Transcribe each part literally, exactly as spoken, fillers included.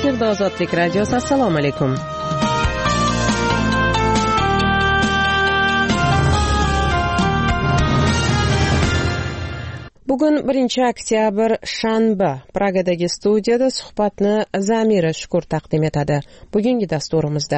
Efirda Ozodlik radiosi. Assalomu alaykum. Bugun birinchi oktyabr shanba. Pragadagi studiyada suhbatni Zamira Shukur taqdim etadi. Bugungi dasturimizda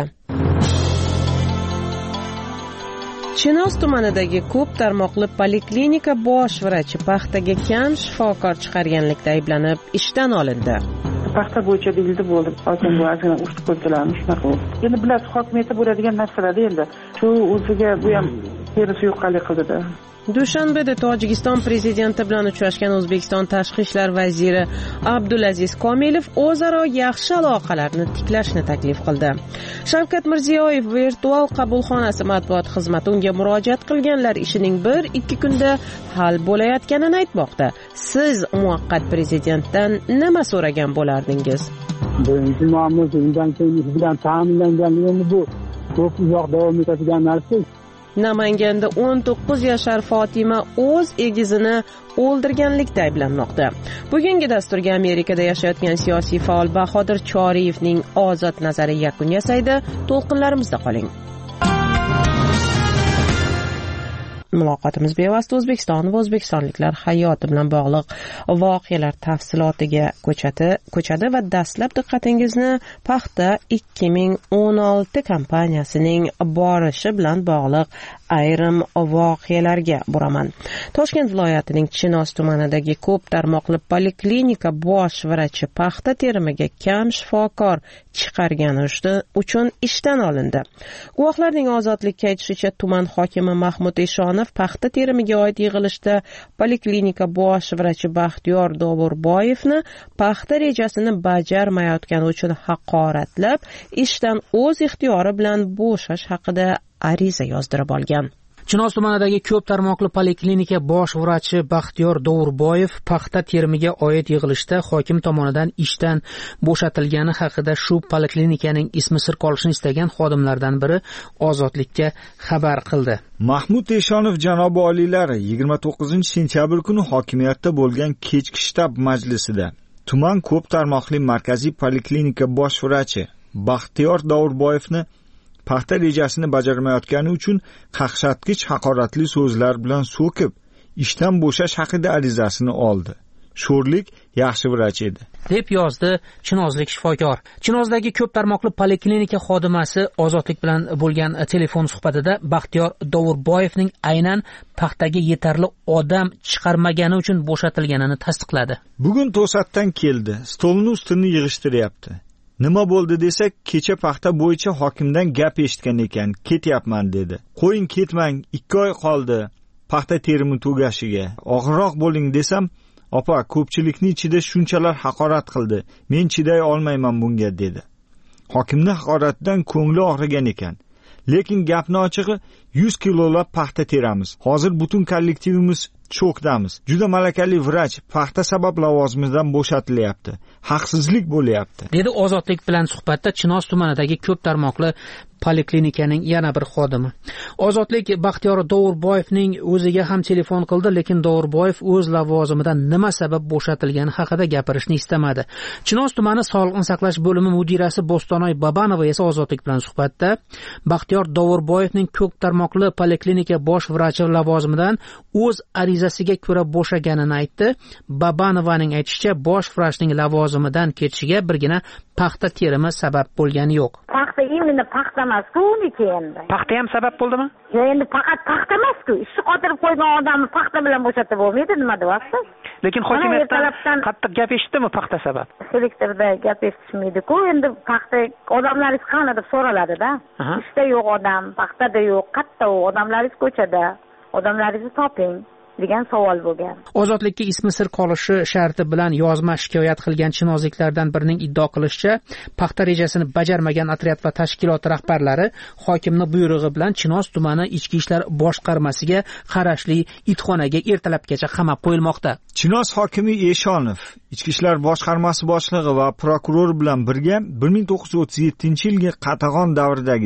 Chinoz tumanidagi ko'p tarmoqli poliklinika bosh vrachi paxtaga kam shifokor chiqarganlikda ayblanib ishdan olindi. Paxta bo'yicha belgildi bo'ldi. Hozir bu azgina ushti qo'ydilarmi shunaqa. Endi bilasiz, hokimiyatda bo'ladigan narsalar endi. Shu o'ziga bu ham terisi yo'qalik qildida. Dushanbeda Tojikiston prezidenti bilan uchrashgan O'zbekiston tashqi ishlar vaziri Abdulaziz Komilov o'zaro yaxshi aloqalarni tiklashni taklif qildi. Shavkat Mirziyoyev virtual qabulxonasi matbuot xizmati unga murojaat qilganlar ishining bir ikki kunda hal bo'layotganini aytmoqda. Siz muvaqqat prezidentdan nima so'ragan bo'lardingiz? Birinchi muammo undan keyin bilan ta'minlanganligini bu ko'p uzoq davom etadigan narsa. Namanganda o'n to'qqiz yashar Fatima o'z egizini o'ldirganlikda ayblanmoqda. Bugungi dasturga Amerikada yashayotgan siyosiy faol Bahodir Choriyevning ozod nazari yakun yasaydi. To'lqinlarimizda qoling. Muloqotimiz bevosita O'zbekiston va o'zbekistonliklar hayoti bilan bog'liq voqealar tafsilotiga ko'chadi ko'chadi va dastlab diqqatingizni paxta ikki ming o'n olti kompaniyasining borishi bilan bog'liq ayrim voqealarga buraman. Toshkent viloyatining Chinoz tumanidagi ko'p tarmoqli poliklinika bosh vrachi paxta terimiga kam shifokor chiqargani uchun ishdan olindi. Guvohlarning ozodlikka aytishicha, tuman hokimi Mahmud Eshonov paxta terimiga oid yig'ilishda poliklinika bosh vrachi Baxtiyor Dovurboyevni paxta rejasini bajarmayotgani uchun haqoratlab, ishdan o'z ixtiyori bilan bo'shash haqida ariza yozdirib olgan. Chinoz tumanidagi ko'p tarmoqli poliklinika bosh vrachi Baxtiyor Dovurboyev paxta terimiga oid yig'ilishda hokim tomonidan ishdan bo'shatilgani haqida shu poliklinikaning ismi sir qolishini istagan xodimlardan biri Ozodlikka xabar qildi. Mahmud Eshonov janobi oliylar yigirma to'qqizinchi sentyabr kuni hokimiyatda bo'lgan kechki shtab majlisida tuman ko'p tarmoqli markaziy poliklinika bosh vrachi Baxtiyor Dovurboyevni paxta rejasini bajarmayotgani uchun qaqshatqich haqoratli so'zlar bilan so'kib, ishdan bo'shash haqida arizasini oldi. Sho'rlik yaxshi vrach edi, deb yozdi chinozlik shifokor. Chinozdagi ko'p tarmoqli poliklinika xodimasi Ozodlik bilan bo'lgan telefon suhbatida Baxtiyor Dovurboyevning aynan paxtaga yetarli odam chiqarmagani uchun bo'shatilganini tasdiqladi. Bugun to'satdan keldi, stolni ustini yig'ishtiryapti. Nima bo'ldi desak, kecha paxta bo'yicha hokimdan gap eshitgan ekan, ketyapman dedi. Qo'ying ketmang, ikki oy qoldi paxta terimi tugashiga. Og'irroq bo'ling desam, opa, ko'pchilikning ichida shunchalar haqorat qildi. Men chiday olmayman bunga dedi. Hokimning haqoratidan ko'ngli og'rigan ekan. Lekin gapni ochig'i yuz kilolab paxta teramiz. Hozir butun kollektivimiz shokdamiz. Juda malakali vrach paxta sabab lavozimidan bo'shatilyapti. Haqsizlik bo'lyapti, dedi Ozodlik bilan suhbatda Chinoz tumanidagi ko'p tarmoqli poliklinikaning yana bir xodimi. Ozodlik Baxtiyor Dovurboyevning o'ziga ham telefon qildi, lekin Dovurboyev o'z lavozimidan nima sabab bo'shatilgani haqida gapirishni istamadi. Chinoz tumani Sog'liqni saqlash bo'limi mudirasi Bo'stonoy Babanova esa Ozodlik bilan suhbatda Baxtiyor Dovurboyevning ko'p tarmoqli poliklinika bosh vrachi lavozimidan o'z arizasiga ko'ra bo'shaganini aytdi. Babanovaning aytishicha, bosh vrachning lavozimidan ketishiga birgina paxta terimi sabab bo'lgani yo'q. Paxta endi paxta emas-ku, endi. Paxta ham sabab bo'ldimi? Yo'q, endi faqat paxta emas-ku. Ishni qotirib qo'ygan odamni paxta bilan bo'shatib bo'lmaydi, nima deyapsiz? Lekin hokimiyatdan qattiq gap eshitdimi paxta sabab? Selektorda gap eshitishmaydi-ku, endi paxta odamlaringiz qani deb so'raladi-da. Ishda yo'q odam, paxtada yo'q, qayerda u odamlaringiz ko'chada. Odamlaringizni toping degan savol bo'lgan. Ozodlikka ismi sir qolishi sharti bilan yozma shikoyat qilgan chinozliklardan birining iddao qilishicha, paxta rejasini bajarmagan otryad va tashkilot rahbarlari hokimning buyrug'i bilan Chinoz tumani ichki ishlar boshqarmasiga qarashli itxonaga ertalabgacha qamab qo'yilmoqda. Chinoz hokimi Eshonov ichki ishlar boshqarmasi boshlig'i va prokuror bilan birga bir ming to'qqiz yuz o'ttiz yettinchi yilgi qatag'on davridagidek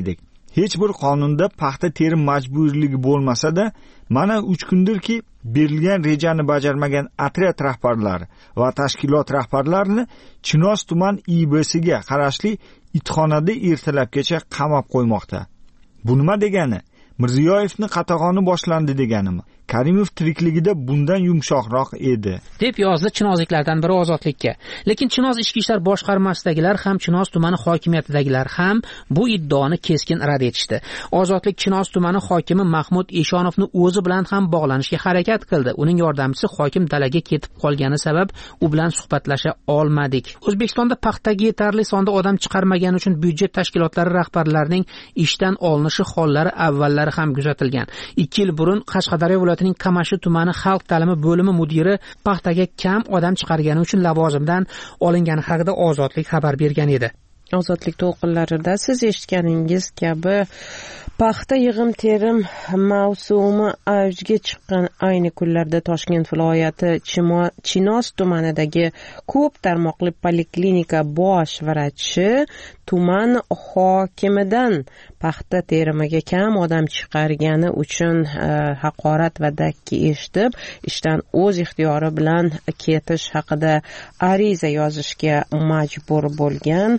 hech bir qonunda paxta terim majburligi bo'lmasa-da, mana uch kundirki berilgan rejani bajarmagan otryad rahbarlari va tashkilot rahbarlarini Chinoz tuman I B siga qarashli itxonada ertalabgacha qamab qo'ymoqda. Bu nima degani? Mirziyoyevni qatag'oni boshlandi deganimi? Karimov tirikligida bundan yumshoqroq edi, deb yozdi chinozliklardan biri Ozodlikka. Lekin Chinoz ichki ishlar boshqarmasidagilar ham Chinoz tumani hokimiyatidagilar ham bu iddaoni keskin rad etishdi. Ozodlik Chinoz tumani hokimi Mahmud Eshonovni o'zi bilan ham bog'lanishga harakat qildi. Uning yordamchisi hokim dalaga ketib qolgani sabab u bilan suhbatlasha olmadik. O'zbekistonda paxtaga yetarli sonda odam chiqarmagani uchun byudjet tashkilotlari rahbarlarining ishdan olinishi hollari avvallari ham kuzatilgan. ikki yil burun Qashqadaryo viloyatining Kamashi tumani xalq ta'limi bo'limi mudiri paxtaga kam odam chiqargani uchun lavozimdan olingani haqida Ozodlik xabar bergan edi. Ozodlik to'lqinlarida siz eshitganingiz kabi paxta yig'im-terim mavsumi avjiga chiqqan ayni kunlarda Toshkent viloyati Chinoz tumanidagi ko'p tarmoqli poliklinika bosh vrachi tuman hokimidan paxta terimiga kam odam chiqargani uchun haqorat va dakki eshitib, ishdan o'z ixtiyori bilan ketish haqida ariza yozishga majbur bo'lgan.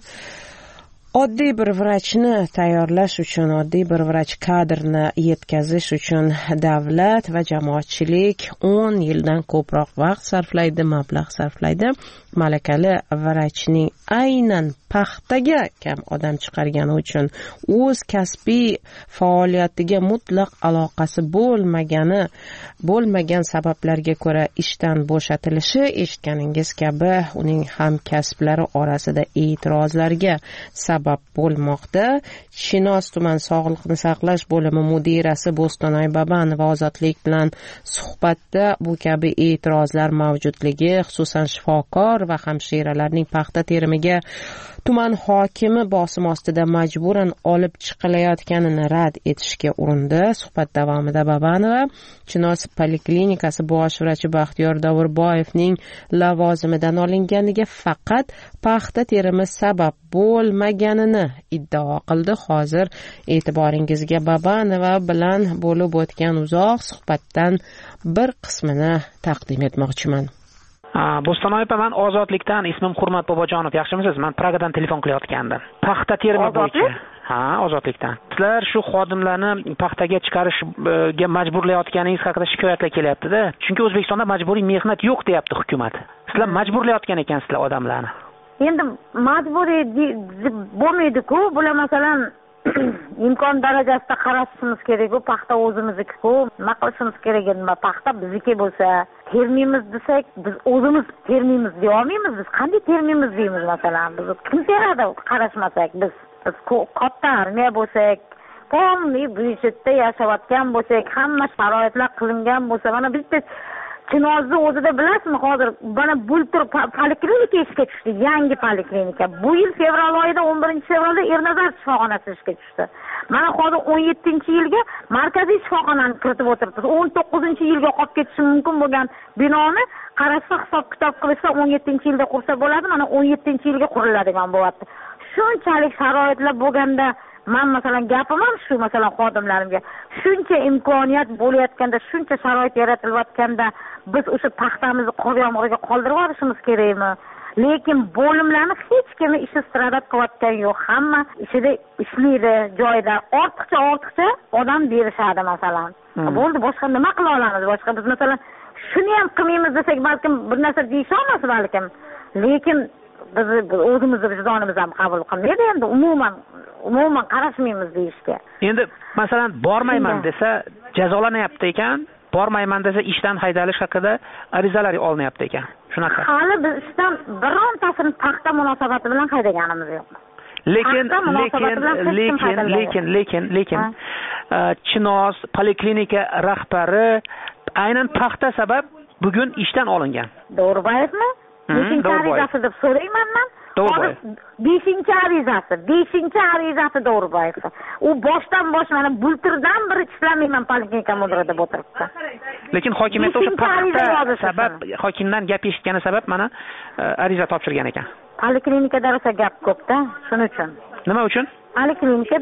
Oddiy bir vrachni tayyorlash uchun, oddiy bir vrach kadrini yetkazish uchun davlat va jamoatchilik o'n yildan ko'proq vaqt sarflaydi, mablag' sarflaydi. Malakali vrachning aynan paxtaga kam odam chiqargani uchun o'z kasbiy faoliyatiga mutlaq aloqasi bo'lmagani, bo'lmagan sabablarga ko'ra ishdan bo'shatilishi eshitganingiz kabi uning hamkasblari orasida e'tirozlarga sabab bo'lmoqda. Chinoz tuman sog'liqni saqlash bo'limi mudirasi Bo'stonay Babanova Ozodlik bilan suhbatda bu kabi e'tirozlar mavjudligi, xususan shifokor va hamshiralarning paxta terimiga tuman hokimi bosim ostida majburan olib chiqilayotganini rad etishga urindi. Suhbat davomida Babanova Chinoz poliklinikasi bosh vrachi Baxtiyor Davurboyevning lavozimidan olinganiga faqat paxta terimi sabab bo'lmaganini iddao qildi. Hozir e'tiboringizga Babanova bilan bo'lib o'tgan uzoq suhbatdan bir qismini taqdim etmoqchiman. Bo'stonay opa, men Ozodlikdan, ismim Hurmat Bobojonov. Yaxshimisiz? Men Pragadan telefon qilayotgandim. Paxta terimi bo'yicha. Ha, Ozodlikdan. Sizlar shu xodimlarni paxtaga chiqarishga majburlayotganingiz haqida shikoyatlar kelyapti-da. Chunki O'zbekistonda majburiy mehnat yo'q deyapti hukumat. Sizlar majburlayotgan ekansizlar odamlarni. Endi majburiy bo'lmaydi-ku, bular masalan imkon darajasida qarashimiz kerak-ku, paxta o'zimizniki-ku, nima qilishimiz kerak edi? Paxta bizniki bo'lsa, termaymiz desak, biz o'zimiz termaymiz deya olmaymiz. Biz qanday termaymiz deymiz masalan? Biz kim teradi qarashmasak biz? Biz katta armiya bo'lsak, pomni byudjetda yashayotgan bo'lsak, hamma sharoitlar qilingan bo'lsa, mana bitta Chinozni o'zida bilasizmi, hozir mana bultur poliklinika ishga tushdi, yangi poliklinika. Bu yil fevral oyida o'n birinchi fevralda Ernazar shifoxonasi ishga tushdi. Mana hozir o'n yettinchi yilga markaziy shifoxonani kiritib o'tiribmiz. o'n to'qqizinchi yilga qolib ketishi mumkin bo'lgan binoni qarashsa, hisob-kitob qilishsa o'n yettinchi yilda qursa bo'ladi, mana o'n yettinchi yilga quriladigan bo'lyapti. Shunchalik sharoitlar bo'lganda, men masalan gapim ham shu, masalan xodimlarimga shuncha imkoniyat bo'layotganda, shuncha sharoit yaratilayotganda biz o'sha paxtamizni qor yomg'irga qoldirib yuborishimiz kerakmi? Lekin bo'limlarni hech kim ish istirodat qilayotgan yo'q. Hamma ishida ishlaydi, joyida. Ortiqcha ortiqcha odam berishadi masalan. Bo'ldi, boshqa nima qila olamiz? Boshqa biz masalan shuni ham qilmaymiz desak, balkim bir narsa deyishamiz balkim. Lekin biz o'zimizni vijdonimiz ham qabul qilmaydi, endi umuman umuman qarashmaymiz deyishga. Endi masalan bormayman desa jazolanyapti ekan, bormayman desa ishdan haydalish haqida arizalar olinyapti ekan. Shunaqa. Hali biz ishdan birontasini paxta munosabati bilan haydaganimiz yo'q. Lekin lekin lekin lekin lekin lekin Chinoz poliklinika rahbari aynan paxta sabab bugun ishdan olingan. Do'rboyevmi? beshinchi arizasi deb so'rayman men. Do'rboyev. beshinchi arizasi, beshinchi arizasi Do'rboyev. U boshdan bosh mana bulturdan biri ishlamayman poliklinika mudiri deb o'tiribdi. Lekin hokimiyat o'sha paxta sabab, hokimdan gap eshitgani sabab mana ariza topshirgan ekan. Poliklinikada rosa gap ko'p-da, shuning uchun. Nima uchun? Poliklinikada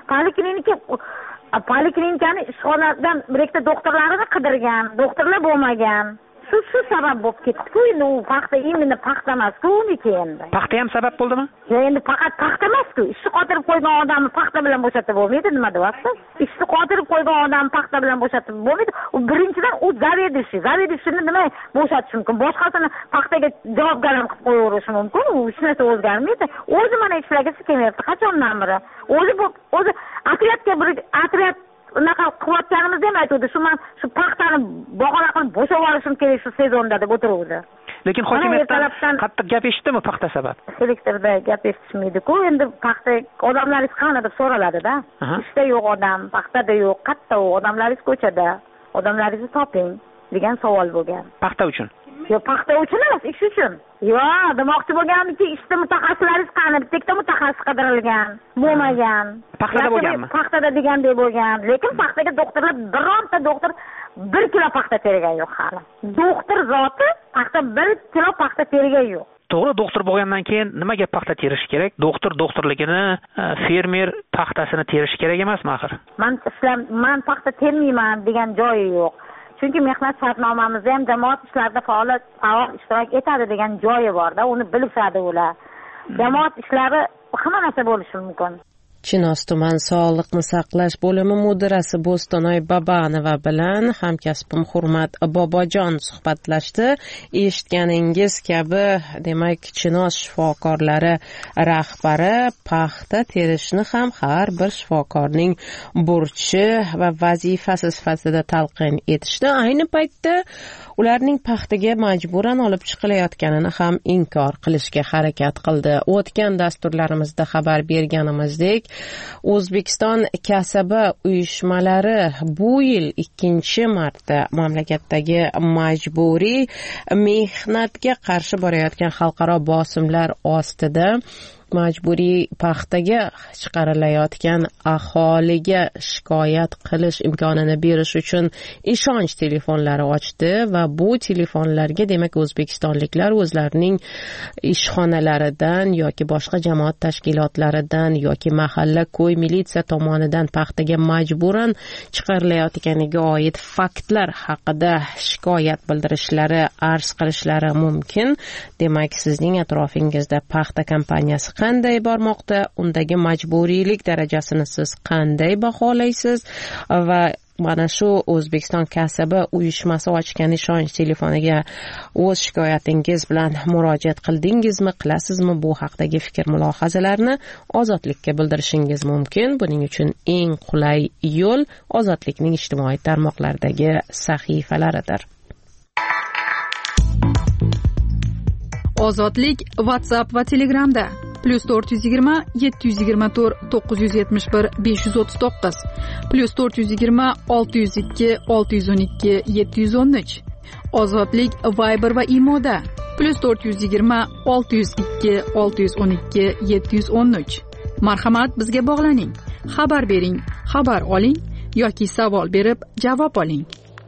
poliklinika poliklinikani ishxonadan bir ikkita doktorlarini qidirgan, doktorlar bo'lmagan. Shu shu sabab bo'lib ketdi-ku, endi u paxta imенно paxta emas-ku uniki endi. Paxta ham sabab bo'ldimi? Yo'q, endi faqat paxta emas-ku. Ishni qotirib qo'ygan odamni paxta bilan bo'shatib bo'lmaydi, nima deyapsiz? Ishni qotirib qo'ygan odamni paxta bilan bo'shatib bo'lmaydi. U birinchidan u zavedishi, zavedishini nima bo'shatish mumkin? Boshqasini paxtaga javobgarlik qilib qo'yaverish mumkin. U hech narsa o'zgarmaydi. O'zi mana ishlagisi kelmayapti qachondan beri. O'zi bu o'zi otryadga bir otrяд unaqa qilayotganimizda ham aytuvdi, shu men shu paxtani bahona qilib bo'shab olishim kerak shu sezonda deb o'tiruvdi. Lekin hokimiyatdan qattiq gap eshitdimi paxta sabab? Selektorda gap eshitishmaydi-ku, endi paxta odamlaringiz qani deb so'raladi-da. Ishda yo'q odam, paxtada yo'q, qayerda u odamlaringiz ko'chada, odamlaringizni toping degan savol bo'lgan. Paxta uchun? Yo'q, paxta uchun emas, ish uchun. Yo'q, demoqchi bo'lganimki, ishda mutaxassislaringiz qani, bitta mutaxassis qidirilgan, bo'lmagan. Paxtada bo'lganmi? Paxtada degandek bo'lgan, lekin paxtaga doktorlar bironta doktor bir kilo paxta tergan yo'q hali. Doktor zoti paxta bir kilo paxta tergan yo'q. To'g'ri, doktor bo'lgandan keyin nimaga paxta terish kerak? Doktor doktorligini, fermer paxtasini terish kerak emasmi axir? Men islam, men paxta termayman degan joyi yo'q. Chunki mehnat shartnomamizda ham jamoat ishlarida faol faol ishtirok etadi degan joyi bor-da, uni bilishadi ular. Jamoat ishlari hamma narsa bo'lishi mumkin. Chinoz tuman sog'liqni saqlash bo'limi mudirasi Bo'stonoy Babanova bilan hamkasbim Hurmat Bobojon suhbatlashdi. Eshitganingiz kabi, demak, Chinoz shifokorlari rahbari paxta terishni ham har bir shifokorning burchi va vazifasi sifatida talqin etishdi. Ayni paytda ularning paxtaga majburan olib chiqilayotganini ham inkor qilishga harakat qildi. O'tgan dasturlarimizda xabar berganimizdek, O'zbekiston kasaba uyushmalari bu yil ikkinchi marta mamlakatdagi majburiy mehnatga qarshi borayotgan xalqaro bosimlar ostida majburiy paxtaga chiqarilayotgan aholiga shikoyat qilish imkonini berish uchun ishonch telefonlari ochdi va bu telefonlarga demak o'zbekistonliklar o'zlarining ishxonalaridan yoki boshqa jamoat tashkilotlaridan yoki mahalla ko'y militsiya tomonidan paxtaga majburan chiqarilayotganiga oid faktlar haqida shikoyat bildirishlari, arz qilishlari mumkin. Demak, sizning atrofingizda paxta kompaniyasi qanday bormoqda, undagi majburiylik darajasini siz qanday baholaysiz va mana shu O'zbekiston kasaba uyushmasi ochgan ishonch telefoniga o'z shikoyatingiz bilan murojaat qildingizmi, qilasizmi? Bu haqdagi fikr mulohazalarni Ozodlikka bildirishingiz mumkin. Buning uchun eng qulay yo'l Ozodlikning ijtimoiy tarmoqlardagi sahifalaridir. Ozodlik WhatsApp va Telegramda plus to'rt yuz yigirma yetti yuz yigirma to'rt to'qqiz yuz yetmish bir besh yuz o'ttiz to'qqiz plus to'rt yuz yigirma olti yuz ikki olti yuz o'n ikki yetti yuz o'n uch. Ozodlik Viber va Imoda plus to'rt yuz yigirma olti yuz ikki olti yuz o'n ikki yetti yuz o'n uch. Marhamat, bizga bog'laning, xabar bering, xabar oling yoki savol berib javob oling.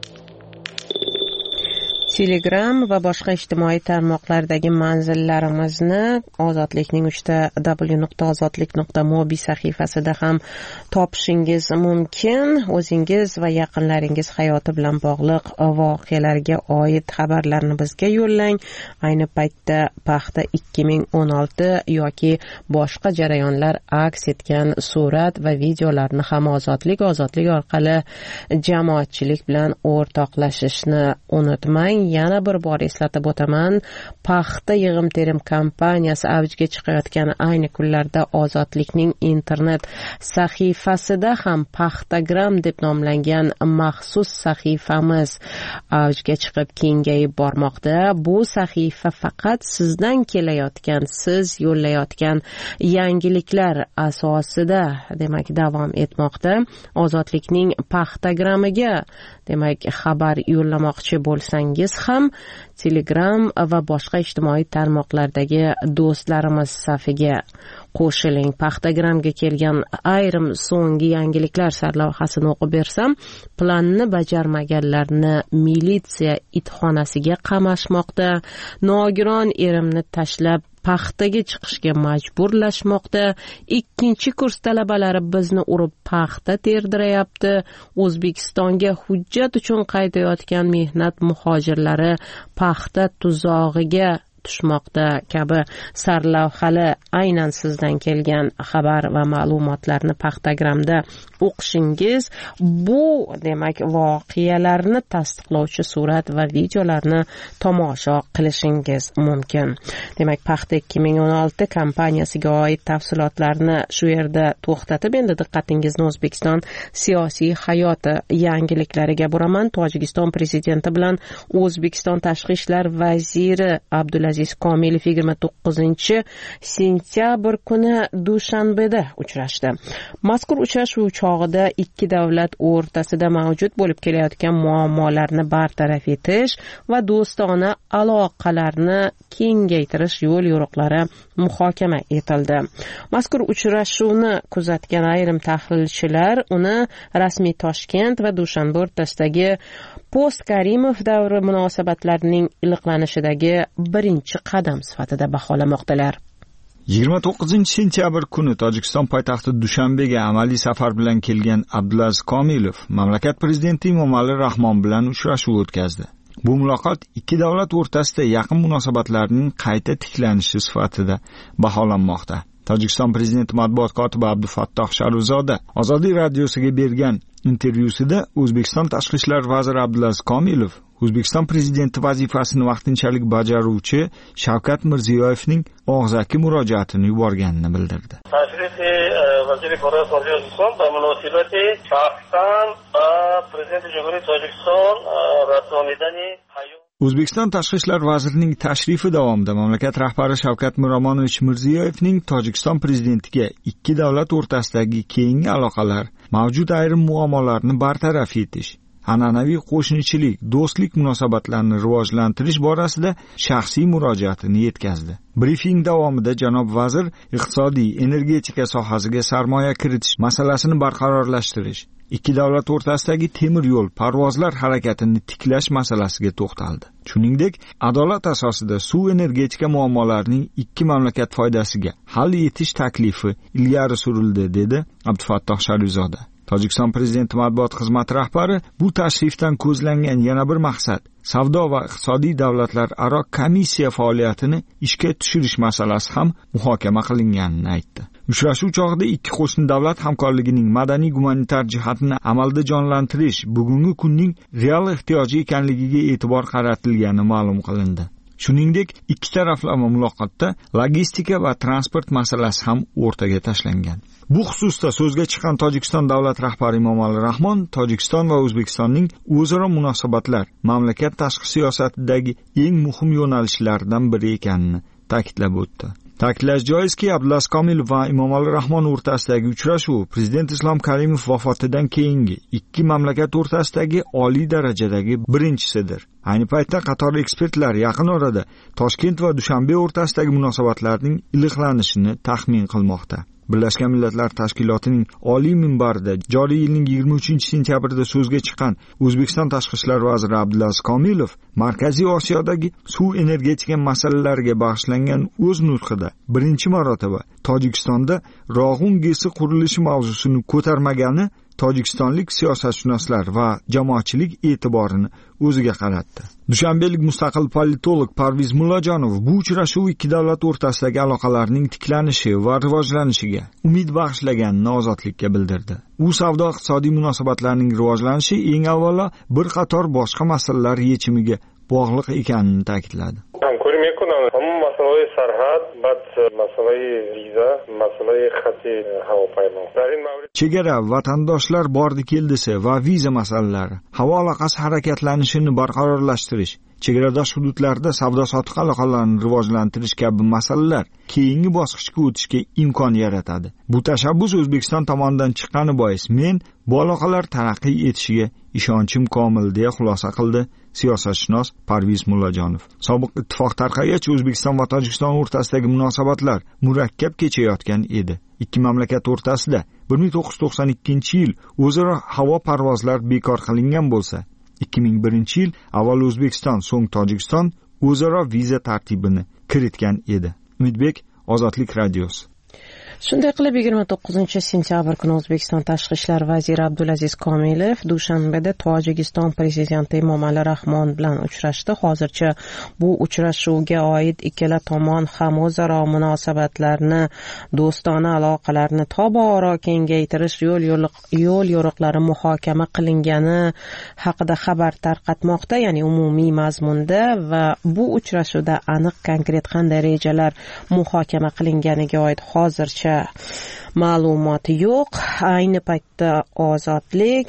Telegram va boshqa ijtimoiy tarmoqlardagi manzillarimizni Ozodlikning uchta w nuqta ozodlik nuqta mobi sahifasida ham topishingiz mumkin. O'zingiz va yaqinlaringiz hayoti bilan bog'liq voqealarga oid xabarlarni bizga yo'llang. Ayni paytda paxta ikki ming o'n olti yoki boshqa jarayonlar aks etgan surat va videolarni ham Ozodlik Ozodlik orqali jamoatchilik bilan o'rtoqlashishni unutmang. Yana bir bor eslatib o'taman, paxta yig'im-terim kompaniyasi avjiga chiqayotgan ayni kunlarda Ozodlikning internet sahifasida ham Paxtagram deb nomlangan maxsus sahifamiz avjiga chiqib kengayib bormoqda. Bu sahifa faqat sizdan kelayotgan, siz yo'llayotgan yangiliklar asosida demak davom etmoqda. Ozodlikning Paxtagramiga demak xabar yo'llamoqchi bo'lsangiz ham Telegram va boshqa ijtimoiy tarmoqlardagi do'stlarimiz safiga qo'shiling. Paxtagramga kelgan ayrim so'nggi yangiliklar sarlavhasini o'qib bersam, planni bajarmaganlarni militsiya itxonasiga qamashmoqda. Nogiron erimni tashlab paxtaga chiqishga majburlashmoqda. Ikkinchi kurs talabalari bizni urib paxta terdirayapti. O'zbekistonga hujjat uchun qaytayotgan mehnat muhojirlari paxta tuzog'iga tushmoqda kabi sarlavhali aynan sizdan kelgan xabar va ma'lumotlarni Paxtagramda o'qishingiz bu demak voqealarni tasdiqlovchi surat va videolarni tomosha qilishingiz mumkin. Demak, Paxta ikki ming o'n olti kompaniyasiga oid tafsilotlarni shu yerda to'xtatib, endi diqqatingizni O'zbekiston siyosiy hayoti yangiliklariga buraman. Tojikiston prezidenti bilan O'zbekiston tashqi ishlar vaziri Abdulaziz Aziz Komilov yigirma to'qqizinchi sentyabr kuni Dushanbeda uchrashdi. Mazkur uchrashuv chog'ida ikki davlat o'rtasida mavjud bo'lib kelayotgan muammolarni bartaraf etish va do'stona aloqalarni kengaytirish yo'l yo'riqlari muhokama etildi. Mazkur uchrashuvni kuzatgan ayrim tahlilchilar uni rasmiy Toshkent va Dushanbe o'rtasidagi post-Karimov davri munosabatlarining iliqlanishidagi birinchi qadam sifatida baholamoqdalar. yigirma to'qqizinchi sentyabr kuni Tojikiston poytaxti Dushanbega amaliy safar bilan kelgan Abdulaziz Komilov mamlakat prezidenti Emomali Rahmon bilan uchrashuv o'tkazdi. Bu muloqot ikki davlat o'rtasida yaqin munosabatlarning qayta tiklanishi sifatida baholanmoqda. Tojikiston prezidenti matbuot kotibi Abdufattoh Sharifzoda Ozodiy radiosiga bergan intervyusida O'zbekiston tashqi ishlar vaziri Abdulaziz Komilov O'zbekiston prezidenti vazifasini vaqtinchalik bajaruvchi Shavkat Mirziyoyevning og'zaki murojaatini yuborganini bildirdi. Tashrifi vaziri Tojikiston va munosabati Pokiston va prezidenti Jamhuriyat Tojikiston rasmiyatini O'zbekiston tashqi ishlar vazirining tashrifi davomida mamlakat rahbari Shavkat Miromonovich Mirziyoyevning Tojikiston prezidentiga ikki davlat o'rtasidagi keyingi aloqalar, mavjud ayrim muammolarni bartaraf etish, an'anaviy qo'shnichilik, do'stlik munosabatlarini rivojlantirish borasida shaxsiy murojaatini yetkazdi. Brifing davomida janob vazir iqtisodiy, energetika sohasiga sarmoya kiritish masalasini barqarorlashtirish, ikki davlat o'rtasidagi temir yo'l parvozlar harakatini tiklash masalasiga to'xtaldi. Shuningdek, adolat asosida suv energetika muammolarining ikki mamlakat foydasiga hal etish taklifi ilgari surildi, dedi Abdufattoh Sharifzoda. Tojikiston prezidenti matbuot xizmati rahbari bu tashrifdan ko'zlangan yana bir maqsad savdo va iqtisodiy davlatlar aro komissiya faoliyatini ishga tushirish masalasi ham muhokama qilinganini aytdi. Uchrashuv chog'ida ikki qo'shni davlat hamkorligining madaniy gumanitar jihatini amalda jonlantirish bugungi kunning real ehtiyoji ekanligiga e'tibor qaratilgani ma'lum qilindi. Shuningdek, ikki taraflama muloqotda logistika va transport masalasi ham o'rtaga tashlangan. Bu xususda so'zga chiqqan Tojikiston davlat rahbari Emomali Rahmon Tojikiston va O'zbekistonning o'zaro munosabatlar mamlakat tashqi siyosatidagi eng muhim yo'nalishlardan biri ekanini ta'kidlab o'tdi. Ta'kidlash joizki, Abdulaziz Komilov va Emomali Rahmon o'rtasidagi uchrashuv prezident Islom Karimov vafotidan keyingi ikki mamlakat o'rtasidagi oliy darajadagi birinchisidir. Ayni paytda qator ekspertlar yaqin orada Toshkent va Dushanbe o'rtasidagi munosabatlarning iliqlanishini taxmin qilmoqda. Birlashgan Millatlar Tashkilotining oliy minbarida joriy yilning yigirma uchinchi sentyabrida so'zga chiqqan O'zbekiston tashqi ishlar vaziri Abdulaziz Komilov Markaziy Osiyodagi suv energetika masalalariga bag'ishlangan o'z nutqida birinchi marotaba Tojikistonda Rog'un gesi qurilishi mavzusini ko'tarmagani tojikistonlik siyosatshunoslar va jamoatchilik e'tiborini o'ziga qaratdi. Dushanbelik mustaqil politolog Parviz Mullajonov bu uchrashuv ikki davlat o'rtasidagi aloqalarning tiklanishi va rivojlanishiga umid bag'ishlaganini Ozodlikka bildirdi. U savdo iqtisodiy munosabatlarning rivojlanishi eng avvalo bir qator boshqa masalalar yechimiga bog'liq ekanini ta'kidladi. مسئله سرحد بعد مسئله ویزا مسئله خط هواپیما در این مورد chegara vatandoshlar bordi keldisi va viza masalalari, havo aloqasi harakatlanishini barqarorlashtirish, chegaradosh hududlarda savdo-sotiq aloqalarini rivojlantirish kabi masalalar keyingi bosqichga o'tishga imkon yaratadi. Bu tashabbus O'zbekiston tomonidan chiqqani bois men bu aloqalar taraqqiy etishiga ishonchim komil, deya xulosa qildi siyosatshunos Parviz Mullajonov. Sobiq ittifoq tarqagach O'zbekiston va Tojikiston o'rtasidagi munosabatlar murakkab kechayotgan edi. Ikki mamlakat o'rtasida bir ming to'qqiz yuz to'qson ikkinchi yil o'zaro havo parvozlar bekor qilingan bo'lsa, ikki ming birinchi yil avval O'zbekiston, so'ng Tojikiston o'zaro viza tartibini kiritgan edi. Umidbek, Ozodlik radiosi. Shunday qilib yigirma to'qqizinchi sentyabr kuni O'zbekiston Tashqi ishlar vaziri Abdulaziz Komilov Dushanbeda Tojikiston prezidenti Emomali Rahmon bilan uchrashdi. Hozircha bu uchrashuvga oid ikkala tomon ham o'zaro munosabatlarni, do'stona aloqalarni tobora kengaytirish yo'l yo'l yo'riqlari muhokama qilingani haqida xabar tarqatmoqda, ya'ni umumiy mazmunda, va bu uchrashuvda aniq konkret qanday rejalar muhokama qilinganiga oid hozircha ma'lumot yo'q. Ayni paytda Ozodlik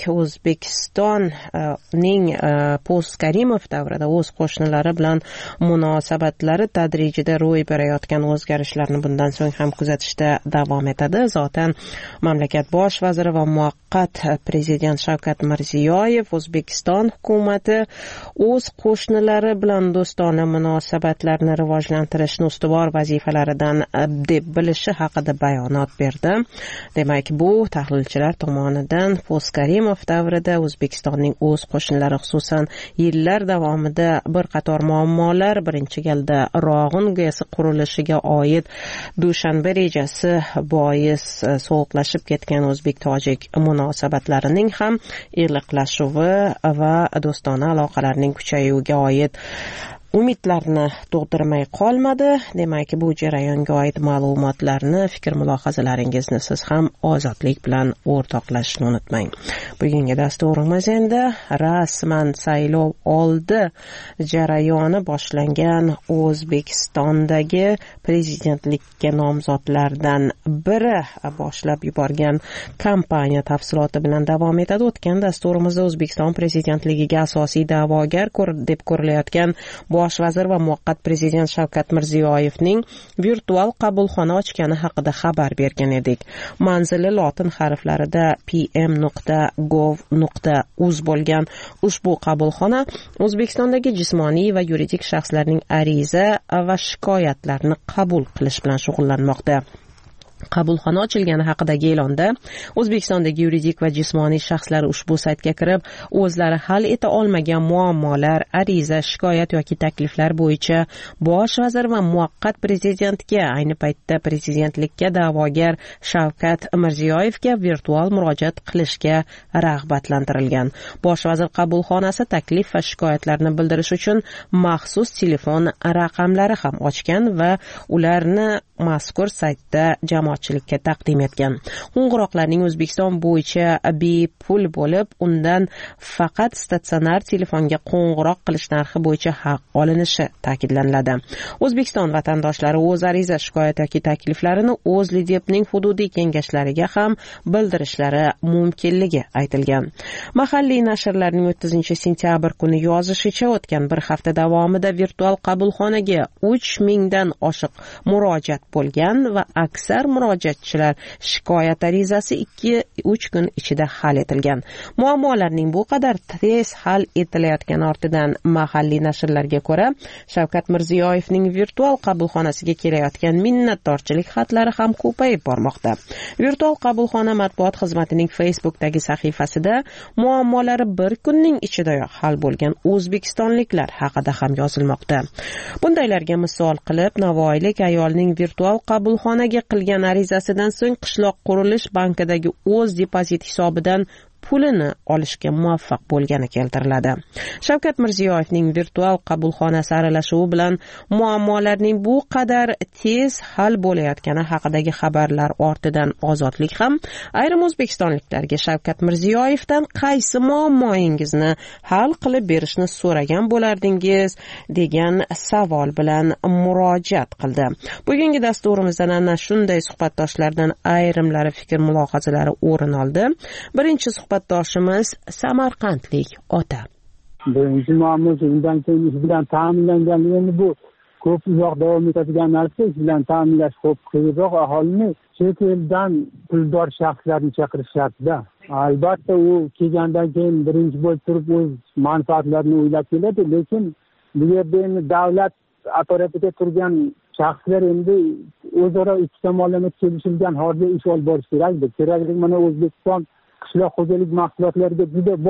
O'zbekistonning post Karimov davrida o'z qo'shnilari bilan munosabatlari tadrijida ro'y berayotgan o'zgarishlarni bundan so'ng ham kuzatishda davom etadi. Zotan mamlakat bosh vaziri va muvaqqat prezident Shavkat Mirziyoyev O'zbekiston hukumati o'z qo'shnilari bilan do'stona munosabatlarni rivojlantirishni ustuvor vazifalaridan deb bilishi haqida bayonot berdi. Demak, bu tahlilchilar tomonidan post Karimov davrida O'zbekistonning o'z qo'shnilari, xususan yillar davomida bir qator muammolar, birinchi galda Rog'un gesi qurilishiga oid Dushanbe rejasi bois sovuqlashib ketgan o'zbek-tojik munosabatlarining ham iliqlashuvi va do'stona aloqalarning kuchayuviga oid umidlarni tug'dirmay qolmadi. Demak, bu jarayonga oid ma'lumotlarni, fikr mulohazalaringizni siz ham Ozodlik bilan o'rtoqlashishni unutmang. Bugungi dasturimiz endi rasman saylov oldi jarayoni boshlangan O'zbekistondagi prezidentlikka nomzodlardan biri boshlab yuborgan kampaniya tafsiloti bilan davom etadi. O'tgan dasturimizda O'zbekiston prezidentligiga asosiy da'vogar deb ko'rilayotgan bosh vazir va muvaqqat prezident Shavkat Mirziyoyevning virtual qabulxona ochgani haqida xabar bergan edik. Manzili lotin harflarida p m nuqta gov nuqta uz bo'lgan ushbu qabulxona O'zbekistondagi jismoniy va yuridik shaxslarning ariza va shikoyatlarini qabul qilish bilan shug'ullanmoqda. Qabulxona ochilgani haqidagi e'londa O'zbekistondagi yuridik va jismoniy shaxslar ushbu saytga kirib, o'zlari hal eta olmagan muammolar, ariza, shikoyat yoki takliflar bo'yicha bosh vazir va muvaqqat prezidentga, ayni paytda prezidentlikka da'vogar Shavkat Mirziyoyevga virtual murojaat qilishga rag'batlantirilgan. Bosh vazir qabulxonasi taklif va shikoyatlarni bildirish uchun maxsus telefon raqamlari ham ochgan va ularni mazkur saytda jamoatchilikka taqdim etgan. Qo'ng'iroqlarning O'zbekiston bo'yicha bepul bo'lib, undan faqat statsionar telefonga qo'ng'iroq qilish narxi bo'yicha haq olinishi ta'kidlanadi. O'zbekiston vatandoshlari o'z ariza, shikoyat yoki takliflarini o'z Lidepning hududiy kengashlariga ham bildirishlari mumkinligi aytilgan. Mahalliy nashrlarning o'ttizinchi sentyabr kuni yozishicha, o'tgan bir hafta davomida virtual qabulxonaga uch mingdan oshiq murojaat bo'lgan va aksar murojaatchilar shikoyat arizasi ikki uch kun ichida hal etilgan. Muammolarning bu qadar tez hal etilayotgani ortidan mahalliy nashrlarga ko'ra, Shavkat Mirziyoyevning virtual qabulxonasiga kelayotgan minnatdorchilik xatlari ham ko'payib bormoqda. Virtual qabulxona matbuot xizmatining Facebookdagi sahifasida muammolari bir kunning ichidayoq hal bo'lgan o'zbekistonliklar haqida ham yozilmoqda. Bundaylarga misol qilib, navoiylik ayolning virtual qabulxonaga qilgan arizasidan so'ng qishloq qurilish bankidagi o'z depozit hisobidan pulini olishga muvaffaq bo'lgani keltiriladi. Shavkat Mirziyoyevning virtual qabulxonasi aralashuvi bilan muammolarning bu qadar tez hal bo'layotgani haqidagi xabarlar ortidan Ozodlik ham ayrim o'zbekistonliklarga Shavkat Mirziyoyevdan qaysi muammoingizni hal qilib berishni so'ragan bo'lardingiz degan savol bilan murojaat qildi. Bugungi dasturimizdan ana shunday suhbatdoshlardan ayrimlari fikr mulohazalari o'rin oldi. Birinchi suhbatdoshimiz samarqandlik ota. Birinchi muammo undan keyin ish bilan ta'minlangan, endi bu ko'p uzoq davom etadigan narsa, ish bilan ta'minlash ko'p qiyinroq. Aholini chet eldan puldor shaxslarni chaqirish shartda. Albatta u kelgandan keyin birinchi bo'lib turib o'z manfaatlarini o'ylab keladi, lekin bu yerda endi davlat apparatida turgan shaxslar endi o'zaro ikki tomonlama kelishilgan holda ish olib borish kerak. Kerakli mana O'zbekiston qishloq xo'jalik mahsulotlariga juda boy.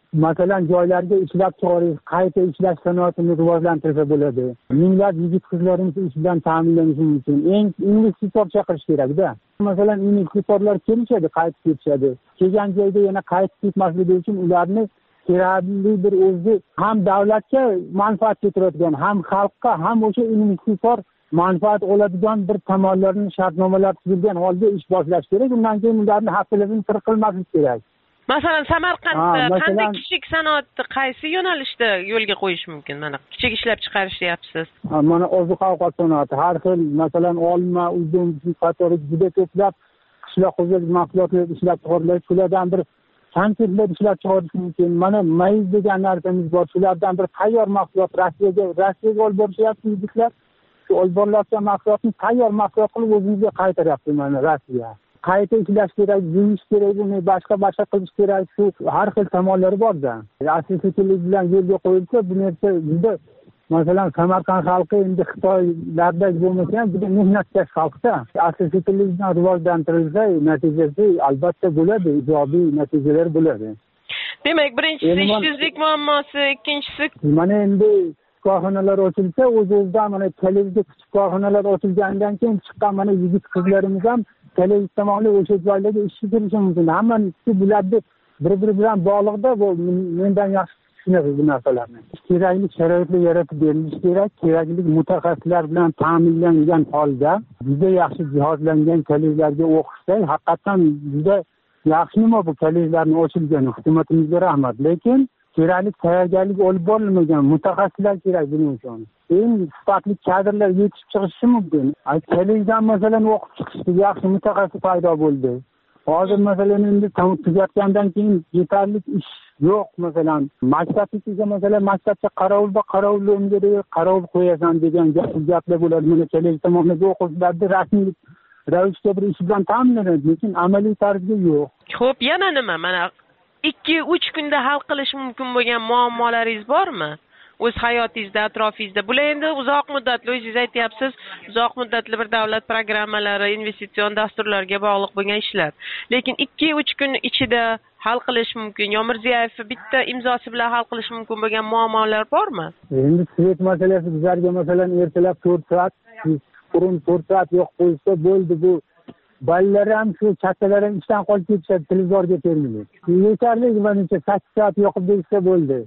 masalan joylarga ishlab chiqarish, qayta ishlash sanoatini rivojlantirsa bo'ladi. Minglab yigit qizlarimiz ish bilan ta'minlanishi mumkin. Eng investitor chaqirish kerak-da. Masalan, investitorlar kelishadi, qaytib ketishadi. Kelgan joyda yana qaytib ketmasligi uchun ularni kerakli bir o'zi ham davlatga manfaat keltiradigan, ham xalqqa, ham o'sha investitor manfaat oladigan bir tomonlarni shartnomalar tuzilgan holda ish boshlash kerak. Undan keyin ularni haftalarni sir qilmaslik kerak. Masalan, Samarqandda qanday kichik sanoatni qaysi yo'nalishda yo'lga qo'yish mumkin? Mana kichik ishlab chiqarish deyapsiz. Mana oziq-ovqat sanoati, har xil, masalan, olma, uzum qatori juda ko'plab qishloq xo'jalik mahsulotlari ishlab chiqariladi. Shulardan bir konsertlar ishlab chiqarish mumkin. Mana mayiz degan narsamiz bor. Shulardan bir tayyor mahsulot Rossiyaga, Rossiyaga olib borishyapti yigitlar. Shu olib borilayotgan mahsulotni tayyor mahsulot qilib o'zimizga qaytaryapti mana Rossiya. Qayta ishlash kerak, yuvish kerak, uni boshqa boshqa qilish kerak. Shu har xil tomonlari bor-da. Asosiy bilan yo'lga qo'yilsa, bu narsa juda, masalan, Samarqand xalqi endi Xitoylarda bo'lmasa ham juda mehnatkash xalqda. Asosiy bilan rivojlantirilsa, natijasi albatta bo'ladi, ijobiy natijalar bo'ladi. Demak, birinchisi ishsizlik muammosi, ikkinchisi mana endi korxonalar ochilsa, o'z-o'zidan mana kelajak kichik korxonalar ochilgandan keyin chiqqan mana yigit qizlarimiz ham kelajak tomonli o'sha joylarga ishga kirishi mumkin. Hammasi bularni bir-biri bilan bog'liqda, bu mendan yaxshi tushunasiz bu narsalarni. Kerakli sharoitlar yaratib berilishi kerak, kerakli mutaxassislar bilan ta'minlangan holda juda yaxshi jihozlangan kollejlarga o'qishda haqiqatan juda yaxshi nima bu kollejlarni ochilgani, hukumatimizga rahmat. Lekin kerakli tayyorgarlik olib borilmagan mutaxassislar kerak buning uchun. Eng sifatli kadrlar yetishib chiqishi mumkin. Kollejdan masalan o'qib chiqishdi, yaxshi mutaxassis paydo bo'ldi. Hozir masalan endi tugatgandan keyin yetarli ish yo'q. Masalan, maktabga masalan maktabda qarovulda qarovulga qarovul qo'yasan degan gaplar bo'ladi. Mana kollej tomonidan o'quvchilarni rasmiy ravishda bir ish bilan ta'minlanadi, lekin amaliy tarzda yo'q. Xo'p, yana nima? Mana ikki uch kunda hal qilish mumkin bo'lgan muammolaringiz bormi? O'z hayotingizda, atrofingizda. Bular endi uzoq muddatli, o'zingiz aytyapsiz, uzoq muddatli bir davlat programmalari, investitsion dasturlarga bog'liq bo'lgan ishlar. Lekin ikki uch kun ichida hal qilish mumkin. Yo Mirziyoyev bitta imzosi bilan hal qilish mumkin bo'lgan muammolar bormi? Endi svet masalasi bizlarga masalan ertalab to'rt soat, burun to'rt soat yo'q qo'ysa bo'ldi bu. Bolalar ham shu kattalar ham ishdan qolib ketishadi, televizorga termilib. Yetarli menimcha sakkiz soat yoqib bersa bo'ldi.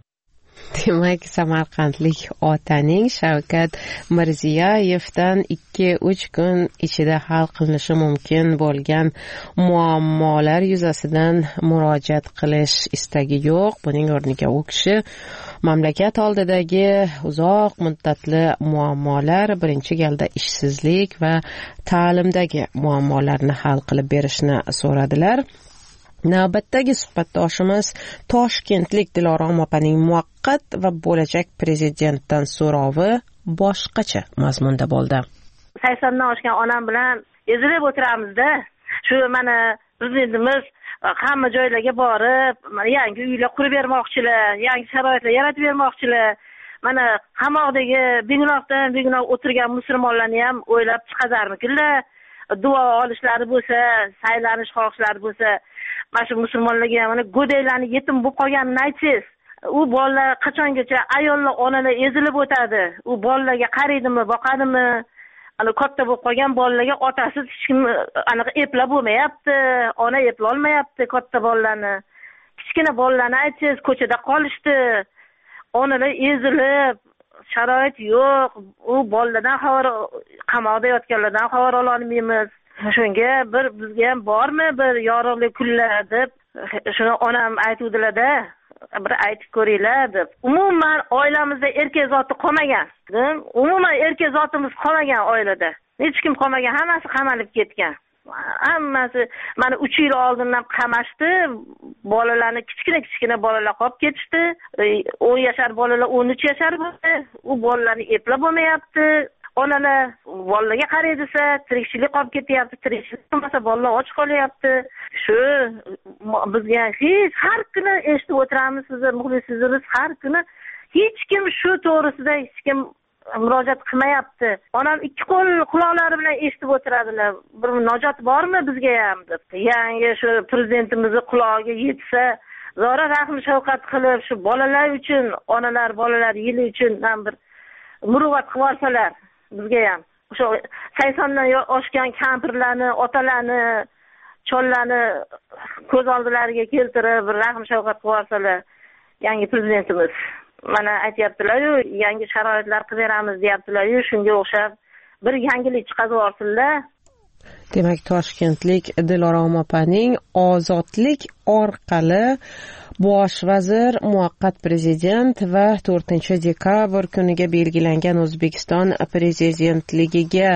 Demak, samarqandlik otaning Shavkat Mirziyoyevdan ikki uch kun ichida hal qilinishi mumkin bo'lgan muammolar yuzasidan murojaat qilish istagi yo'q. Buning o'rniga u kishi mamlakat oldidagi uzoq muddatli muammolar, birinchi galda ishsizlik va ta'limdagi muammolarni hal qilib berishni so'radilar. Navbatdagi suhbatdoshimiz toshkentlik Dilorom opaning muvaqqat va bo'lajak prezidentdan so'rovi boshqacha mazmunda bo'ldi. saksondan oshgan onam bilan ezilib o'tiramizda. Shu mana prezidentimiz hamma joylarga borib, mana yangi uylar qurib bermoqchilar, yangi sharoitlar yaratib bermoqchilar. Mana qamoqdagi begunohdan begunoh o'tirgan musulmonlarni ham o'ylab chiqazarmikinlar. Duo olishlari bo'lsa, saylanish xohishlari bo'lsa, mana shu musulmonlarga mana go'daylarni yetim bo'lib qolganini aytsangiz, u bolalar qachongacha ayollar, onalar ezilib o'tadi. U bolalarga qaraydimi, boqadimi? Ana katta bo'lib qolgan bolalarga otasiz hech kim anaqa eplab bo'lmayapti, ona eplolmayapti katta bolalarni. Kichkina bolalarni aytsangiz, ko'chada qolishdi. Onalar ezilib, sharoit yo'q. U bolalardan xabar, qamoqda yotganlardan xabar ola olmaymiz. Shunga bir bizga ham bormi bir yorug'li kunlar deb shuni onam aytuvdilar-da, bir aytib ko'ringlar deb. Umuman oilamizda erkak zoti qolmagan. Umuman erkak zotimiz qolmagan oilada. Hech kim qolmagan, hammasi qamalib ketgan. Hammasi mana uch yil oldindan qamashdi. Bolalarni kichkina-kichkina bolalar qolib ketishdi. o'n yashar bolalar o'n uch yashar bo'ldi. U bolalarni eplab bo'lmayapti. Onalar bolalarga qaray desa, tirikchilik qolib ketyapti, tirikchilik qilmasa bolalar och qolyapti. Shu bizga hech har kuni eshitib o'tiramiz, sizlar muxlislarimiz har kuni hech kim shu to'g'risida hech kim murojaat qilmayapti. Onam ikki qo'l quloqlari bilan eshitib o'tiradilar. Bir najot bormi bizga ham deb. Yangi shu prezidentimizning qulog'iga yetsa, zora rahm shafqat qilib shu bolalar uchun, onalar bolalar yili uchun ham bir muruvvat qilib olsalar, bizga ham o'sha saksondan oshgan kampirlarni, otalarni, chollarni ko'z oldilariga keltirib bir rahm shafqat qilib olsalar, yangi prezidentimiz mana aytyaptilar-ku, yangi sharoitlar qilib beramiz deyaptilar-ku, shunga o'xshab bir yangilik chiqarib yuborsinlar. Demak, toshkentlik Dilora opaning ozodlik orqali bosh vazir, muvaqqat prezident va to'rtinchi dekabr kuniga belgilangan O'zbekiston prezidentligiga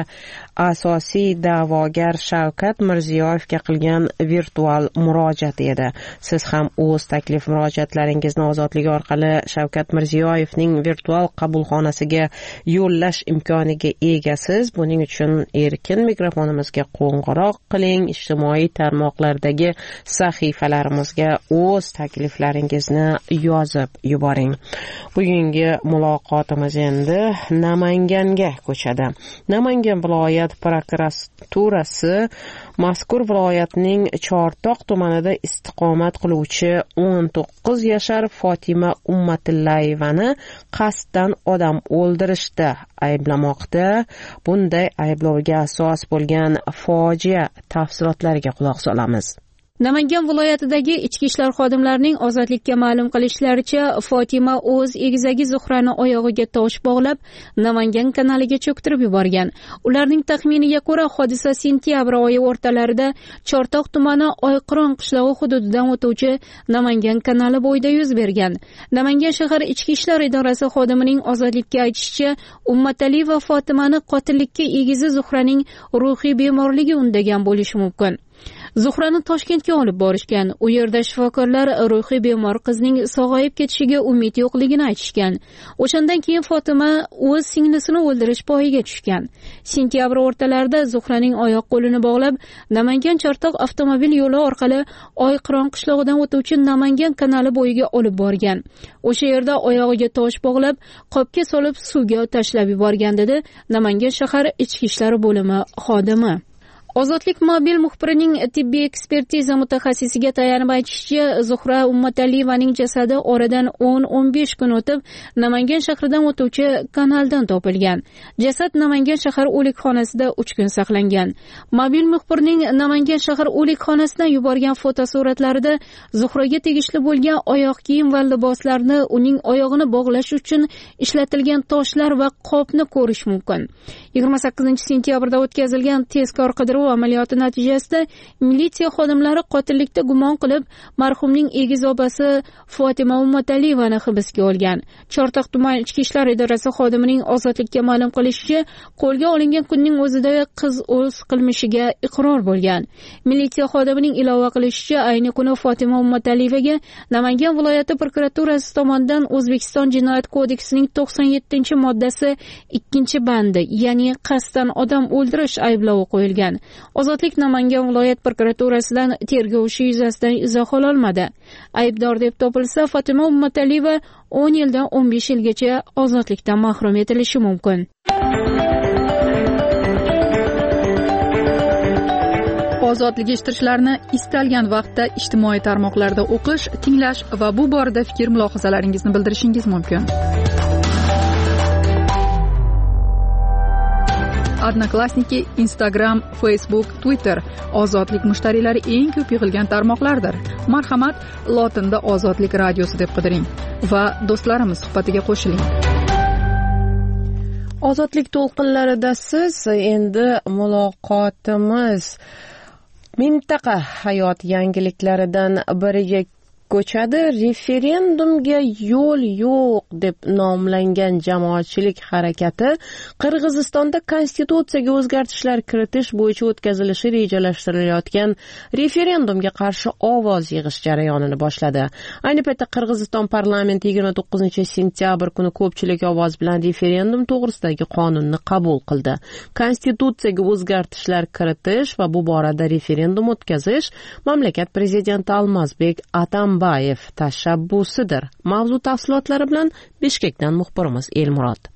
asosiy da'vogar Shavkat Mirziyoyevga qilgan virtual murojaat edi. Siz ham o'z taklif murojaatlaringizni ozodlik orqali Shavkat Mirziyoyevning virtual qabulxonasiga yo'llash imkoniga egasiz. Buning uchun erkin mikrofonimizga qo'ng'iroq qiling, ijtimoiy tarmoqlardagi sahifalarimizga o'z takliflaringizni yozib yuboring. Bugungi muloqotimiz endi Namanganga ko'chadi. Namangan viloyat prokuraturasi mazkur viloyatning Chortoq tumanida istiqomat qiluvchi o'n to'qqiz yashar Fotima Ummatillayevani qasddan odam o'ldirishda ayblamoqda. Bunday ayblovga asos bo'lgan fojia tafsilotlariga quloq solamiz. Namangan viloyatidagi ichki ishlar xodimlarining ozodlikka ma'lum qilishlaricha, Fotima o'z egizagi Zuhrani oyog'iga tosh bog'lab, Namangan kanaliga cho'ktirib yuborgan. Ularning taxminiga ko'ra, hodisa sentyabr oyi o'rtalarida Chortoq tumani Oyqiron qishlog'i hududidan o'tuvchi Namangan kanali bo'yida yuz bergan. Namangan shahar ichki ishlar idorasi xodimining ozodlikka aytishicha, Ummatali va Fotimani qotillikka egizi Zuhraning ruhiy bemorligi undagan bo'lishi mumkin. Zuhrani Toshkentga olib borishgan. U yerda shifokorlar ruhiy bemor qizning sog'ayib ketishiga umid yo'qligini aytishgan. O'shandan keyin Fotima o'z singlisini o'ldirish poyiga tushgan. Sentyabr o'rtalarida Zuhraning oyoq qo'lini bog'lab, Namangan Chortoq avtomobil yo'li orqali Oyqiron qishlog'idan o'tuvchi Namangan kanali bo'yiga olib borgan. O'sha yerda oyog'iga tosh bog'lab, qopga solib suvga tashlab yuborgan dedi Namangan shahar ichki ishlar bo'limi xodimi. Ozodlik mobil muxbirining tibbiy ekspertiza mutaxassisiga tayanib aytishicha, Zuhra Ummataliyevaning jasadi oradan o'n o'n besh kun o'tib Namangan shahridan o'tuvchi kanaldan topilgan. Jasad Namangan shahar o'likxonasida uch kun saqlangan. Mobil muxbirning Namangan shahar o'likxonasidan yuborgan fotosuratlarida Zuhraga tegishli bo'lgan oyoq kiyim va liboslarni, uning oyog'ini bog'lash uchun ishlatilgan toshlar va qopni ko'rish mumkin. yigirma sakkizinchi sentyabrda o'tkazilgan tezkor qidiruv amaliyoti natijasida militsiya xodimlari qotillikda gumon qilib marhumning egiz opasi Fotima Ummataliyevani hibsga olgan. Chortoq tuman ichki ishlar idorasi xodimining ozodlikka ma'lum qilishicha, qo'lga olingan kunning o'zida qiz o'z qilmishiga iqror bo'lgan. Militsiya xodimining ilova qilishicha, ayni kuni Fotima Ummataliyevaga Namangan viloyati prokuraturasi tomonidan O'zbekiston Jinoyat kodeksining to'qson yettinchi moddasi ikkinchi bandi, ya'ni qasddan odam o'ldirish ayblovi qo'yilgan. Ozodlik Namangan viloyat prokuraturasidan tergov ishi yuzasidan izoh ololmadi. Aybdor deb topilsa, Fotima Ummataliyeva o'n yildan o'n besh yilgacha ozodlikdan mahrum etilishi mumkin. Ozodlik eshittirishlarni istalgan vaqtda ijtimoiy tarmoqlarda o'qish, tinglash va bu borada fikr mulohazalaringizni bildirishingiz mumkin. Odnoklassniki, Instagram, Facebook, Twitter ozodlik mushtariylari eng ko'p yig'ilgan tarmoqlardir. Marhamat, lotinda Ozodlik radiosi deb qidiring va do'stlarimiz suhbatiga qo'shiling. Ozodlik to'lqinlarida siz endi muloqotimiz mintaqa hayot yangiliklaridan biriga ko'chadi. Referendumga yo'l yo'q deb nomlangan jamoatchilik harakati Qirg'izistonda konstitutsiyaga o'zgartishlar kiritish bo'yicha o'tkazilishi rejalashtirilayotgan referendumga qarshi ovoz yig'ish jarayonini boshladi. Ayni paytda Qirg'iziston parlamenti yigirma to'qqizinchi sentyabr kuni ko'pchilik ovoz bilan referendum to'g'risidagi qonunni qabul qildi. Konstitutsiyaga o'zgartishlar kiritish va bu borada referendum o'tkazish mamlakat prezidenti Almazbek Atambayev tashabbusidir. Mavzu tafsilotlari bilan Bishkekdan muxbirimiz Elmurod.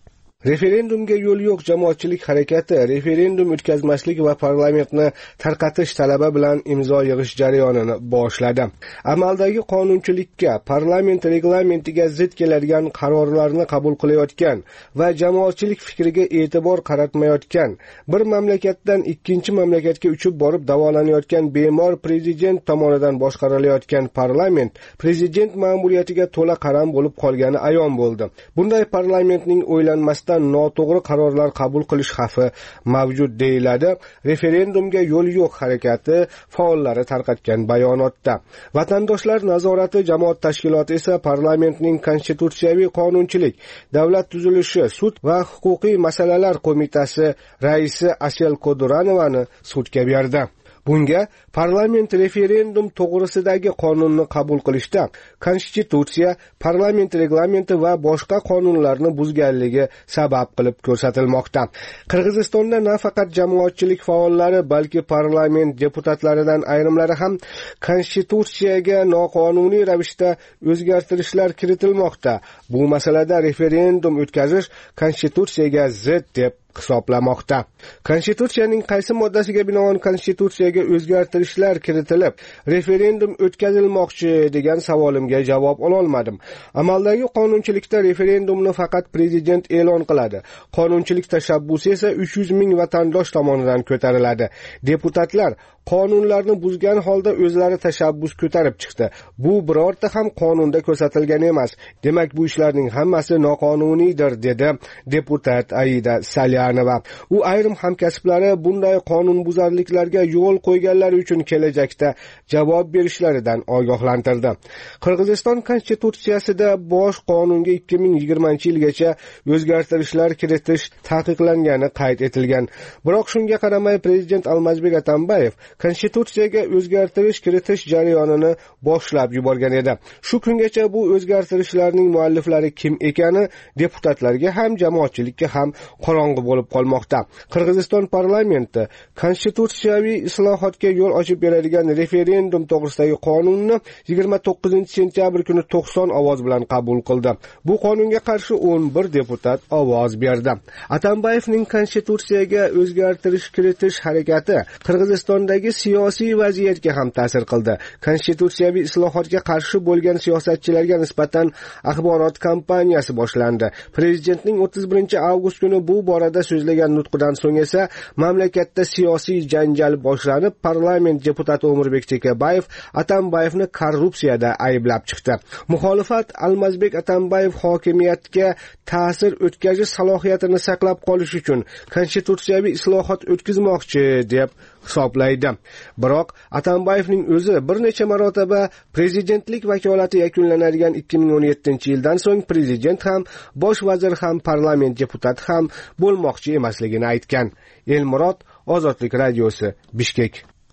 Referendumga yo'l yo'q jamoatchilik harakati referendum o'tkazmaslik va parlamentni tarqatish talabi bilan imzo yig'ish jarayonini boshladi. Amaldagi qonunchilikka, parlament reglamentiga zid keladigan qarorlarni qabul qilayotgan va jamoatchilik fikriga e'tibor qaratmayotgan, bir mamlakatdan ikkinchi mamlakatga uchib borib davolanayotgan bemor prezident tomonidan boshqarilayotgan parlament prezident ma'muriyatiga to'la qaram bo'lib qolgani ayon bo'ldi. Bunday parlamentning o'ylanmasdan noto'g'ri qarorlar qabul qilish xavfi mavjud deyiladi referendumga yo'l yo'q harakati faollari tarqatgan bayonotda. Vatandoshlar nazorati jamoat tashkiloti esa parlamentning konstitutsiyaviy qonunchilik, davlat tuzilishi, sud va huquqiy masalalar qo'mitasi raisi Asel Koduranovani sudga berdi. Bunga parlament referendum to'g'risidagi qonunni qabul qilishda konstitutsiya, parlament reglamenti va boshqa qonunlarni buzganligi sabab qilib ko'rsatilmoqda. Qirg'izistonda nafaqat jamoatchilik faollari, balki parlament deputatlaridan ayrimlari ham konstitutsiyaga noqonuniy ravishda o'zgartirishlar kiritilmoqda. Bu masalada referendum o'tkazish konstitutsiyaga zid deb hisoblamoqda. Konstitutsiyaning qaysi moddasiga binoan konstitutsiyaga o'zgartirishlar kiritilib, referendum o'tkazilmoqchi degan savolimga javob ola olmadim. Amaldagi qonunchilikda referendumni faqat prezident e'lon qiladi. Qonunchilik tashabbusi esa uch yuz ming vatandosh tomonidan ko'tariladi. Deputatlar qonunlarni buzgan holda o'zlari tashabbus ko'tarib chiqdi. Bu birorta ham qonunda ko'rsatilgan emas. Demak, bu ishlarning hammasi noqonuniydir, dedi deputat Aida Salyanova. U ayrim hamkasblari bunday qonunbuzarliklarga yo'l qo'yganlar uchun kelajakda javob berishlaridan ogohlantirdi. Qirg'iziston konstitutsiyasida bosh qonunga ikki ming yigirmanchi yilgacha o'zgartirishlar kiritish taqiqlangani qayd etilgan. Biroq shunga qaramay prezident Almazbek Atambayev konstitutsiyaga o'zgartirish kiritish jarayonini boshlab yuborgan edi. Shu kungacha bu o'zgartirishlarning mualliflari kim ekani deputatlarga ham jamoatchilikka ham qorong'u bo'lib qolmoqda. Qirg'iziston parlamenti konstitutsiyaviy islohotga yo'l ochib beradigan referendum to'g'risidagi qonunni yigirma to'qqizinchi sentyabr kuni to'qson ovoz bilan qabul qildi. Bu qonunga qarshi o'n bir deputat ovoz berdi. Atambayevning konstitutsiyaga o'zgartirish kiritish harakati Qirg'izistondagi siyosiy vaziyatga ham ta'sir qildi. Konstitutsiyaviy islohotga qarshi bo'lgan siyosatchilarga nisbatan axborot kampaniyasi boshlandi. Prezidentning o'ttiz birinchi avgust kuni bu borada so'zlagan nutqidan so'ng esa mamlakatda siyosiy janjal boshlanib, parlament deputati O'mirbek Chekabayev Atambayevni korrupsiyada ayblab chiqdi. Muxolifat Almazbek Atambayev hokimiyatga ta'sir o'tkazish salohiyatini saqlab qolish uchun konstitutsiyaviy islohot o'tkazmoqchi deb hisoblaydi. Biroq Atambayevning o'zi bir necha marotaba prezidentlik vakolati yakunlanadigan ikki ming o'n yettinchi yildan so'ng prezident ham, bosh vazir ham, parlament deputati ham bo'lmoqchi emasligini aytgan. Elmurod, Ozodlik radiosi, Bishkek.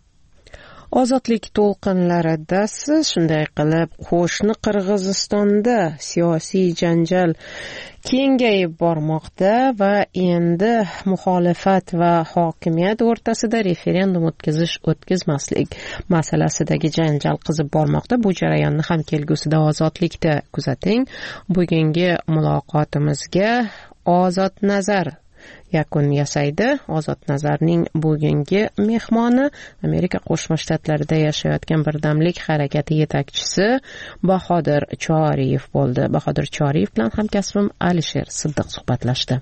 Ozodlik to'lqinlarida siz shunday qilib qo'shni Qirg'izistonda siyosiy janjal kengayib bormoqda va endi muxolifat va hokimiyat o'rtasida referendum o'tkazish o'tkazmaslik masalasidagi janjal qizib bormoqda. Bu jarayonni ham kelgusida Ozodlikda kuzating. Bugungi muloqotimizga Ozod Nazar yakun yasaydi. Ozod Nazarning bugungi mehmoni Amerika Qo'shma Shtatlarida yashayotgan birdamlik harakati yetakchisi Bahodir Choriyev bo'ldi. Bahodir Choriyev bilan hamkasbim Alisher Siddiq suhbatlashdi.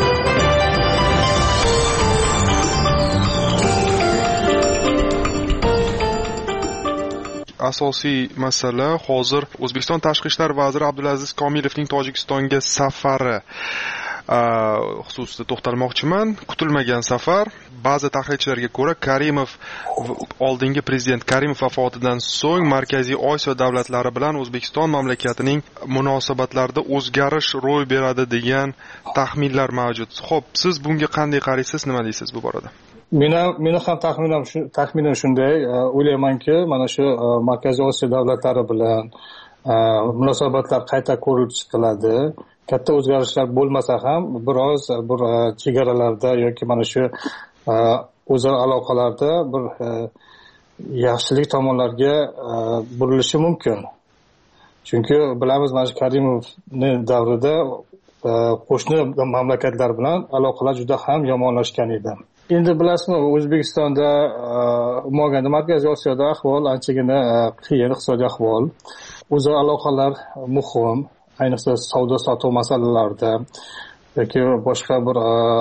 Asosiy masala hozir O'zbekiston Tashqi ishlar vaziri Abdulaziz Komilovning Tojikistonga safari xususida to'xtalmoqchiman. Kutilmagan safar. Ba'zi tahlilchilarga ko'ra Karimov oldingi prezident Karimov vafotidan so'ng Markaziy Osiyo davlatlari bilan O'zbekiston mamlakatining munosabatlarida o'zgarish ro'y beradi degan taxminlar mavjud. Xo'p, siz bunga qanday qaraysiz, nima deysiz bu borada? Meni meni ham taxminim shu taxminim shunday. O'ylaymanki, mana shu Markaziy Osiyo davlatlari bilan munosabatlar qayta ko'rib chiqiladi. Katta o'zgarishlar bo'lmasa ham biroz bir chegaralarda yoki mana shu o'zaro aloqalarda bir yaxshilik tomonlarga burilishi mumkin. Chunki bilamiz, mana shu Karimovning davrida qo'shni mamlakatlar bilan aloqalar juda ham yomonlashgan edi. Endi bilasizmi, O'zbekistonda bo'lganda Markaziy Osiyoda ahvol anchagina qiyin, iqtisodiy ahvol. O'zaro aloqalar muhim, ayniqsa savdo sotuv masalalarida yoki boshqa bir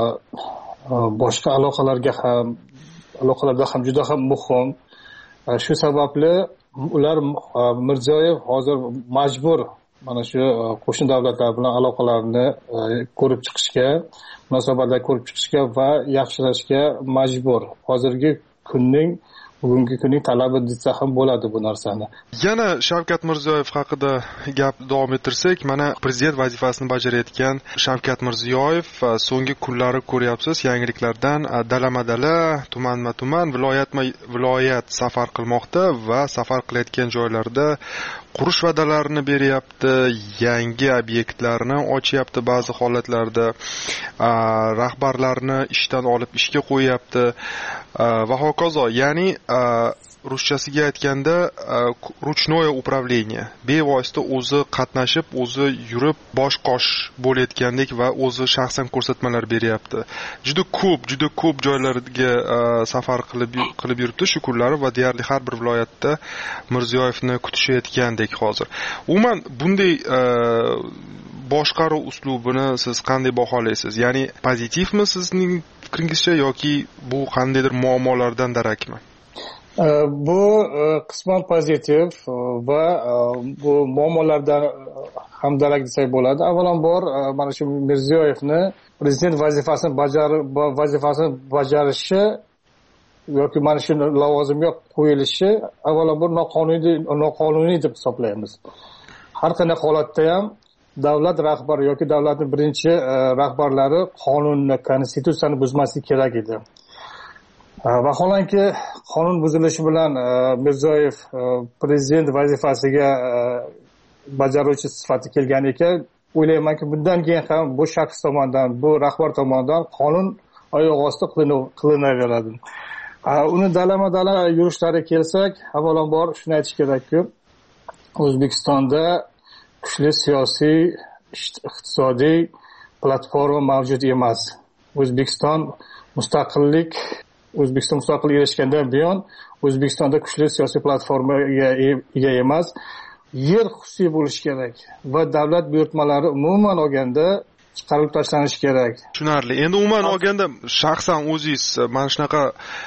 boshqa aloqalarga ham aloqalarda ham juda ham muhim. Shu sababli ular Mirziyoyev hozir majbur mana shu qo'shni davlatlar bilan aloqalarni ko'rib chiqishga, munosabatlarni ko'rib chiqishga va yaxshilashga majbur. Hozirgi kunning bugungi kunning talabi desa ham bo'ladi bu narsani. Yana Shavkat Mirziyoyev haqida gap davom ettirsak, mana prezident vazifasini bajarayotgan Shavkat Mirziyoyev so'nggi kunlari ko'ryapsiz, yangiliklardan dalamadala, tumanma-tuman, viloyatma-viloyat safar qilmoqda va safar qilayotgan joylarda qurish va'dalarini beryapti, yangi obyektlarni ochyapti, ba'zi holatlarda rahbarlarni ishdan olib ishga qo'yapti va hokazo. Ya'ni ruschasiga aytganda ruchnoye upravlение, bevosita o'zi qatnashib, o'zi yurib bosh-qosh bo'layotgandek va o'zi shaxsan ko'rsatmalar beryapti. Juda ko'p, juda ko'p joylarga safar qilib qilib yuribdi shu kunlari va deyarli har bir viloyatda Mirziyoyevni kutishayotgandek hozir. Umuman bunday boshqaruv uslubini siz qanday baholaysiz? Ya'ni pozitivmi sizning fikringizcha yoki bu qandaydir muammolardan darakmi? Bu qisman pozitiv va bu muammolardan ham darak desak bo'ladi. Avvalambor mana shu Mirziyoyevni prezident vazifasini bajarib vazifasini bajarishi yoki mana shu lavozimga qo'yilishi avvalambor noqonuniy noqonuniy deb hisoblaymiz. Har qanday holatda ham davlat rahbari yoki davlatning birinchi rahbarlari qonunni, konstitutsiyani buzmasligi kerak edi. Vaholanki qonun buzilishi bilan Mirziyoyev prezident vazifasiga bajaruvchi sifatida kelgan ekan, o'ylaymanki bundan keyin ham bu shaxs tomonidan, bu rahbar tomonidan qonun oyoq osti qilinaveradi. Uni dalama-dala yurishlari kelsak, avvalambor shuni aytish kerakki, O'zbekistonda kuchli siyosiy, iqtisodiy platforma mavjud emas. O'zbekiston mustaqillik O'zbekiston mustaqillik erishgandan buyon O'zbekistonda kuchli siyosiy platformaga ega emas. Yer xususiy bo'lishi kerak va davlat buyurtmalari umuman olganda chiqarib tashlanishi kerak. Tushunarli. Endi umuman olganda shaxsan o'zingiz mana shunaqa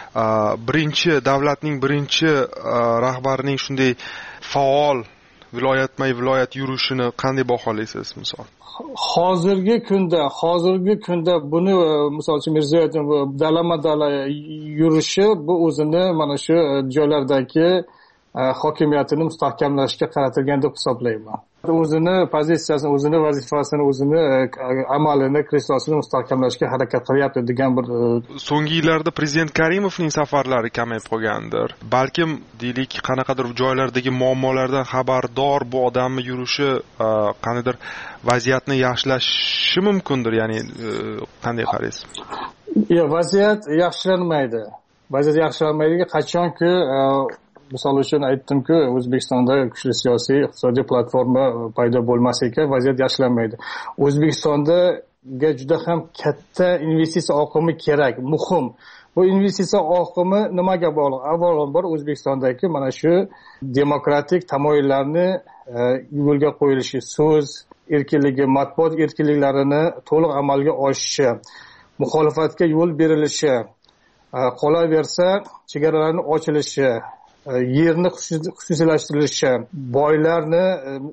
birinchi davlatning birinchi rahbarining shunday faol viloyatma-viloyat yurishini qanday baholaysiz misol? Hozirgi kunda, hozirgi kunda buni misol uchun Mirziyoyevning dalama-dala yurishi bu o'zini mana shu joylardagi hokimiyatini mustahkamlashga qaratilgan deb hisoblayman. O'zini pozitsiyasini, o'zini vazifasini, o'zini amalini, kreslosini mustahkamlashga harakat qilyapti degan bir so'nggi yillarda prezident Karimovning safarlari kamayib qolgandir. Balkim deylik qanaqadir joylardagi muammolardan xabardor bu odamni yurishi qanaqadir vaziyatni yaxshilashi mumkindir. Ya'ni qanday qaraysiz? Yo'q, vaziyat yaxshilanmaydi. Vaziyat yaxshilanmaydi qachonki misol uchun aytdimku, O'zbekistonda kuchli siyosiy, iqtisodiy platforma paydo bo'lmas ekan, vaziyat yaxshilanmaydi. O'zbekistonda juda ham katta investitsiya oqimi kerak, muhim. Bu investitsiya oqimi nimaga bog'liq? Avvalambor O'zbekistondagi mana shu demokratik tamoyillarni yo'lga qo'yilishi, so'z erkinligi, matbuot erkinliklarini to'liq amalga oshishi, muxolifatga yo'l berilishi, qolaversa chegaralarning ochilishi, yerni xususiylashtirilishi, boylarni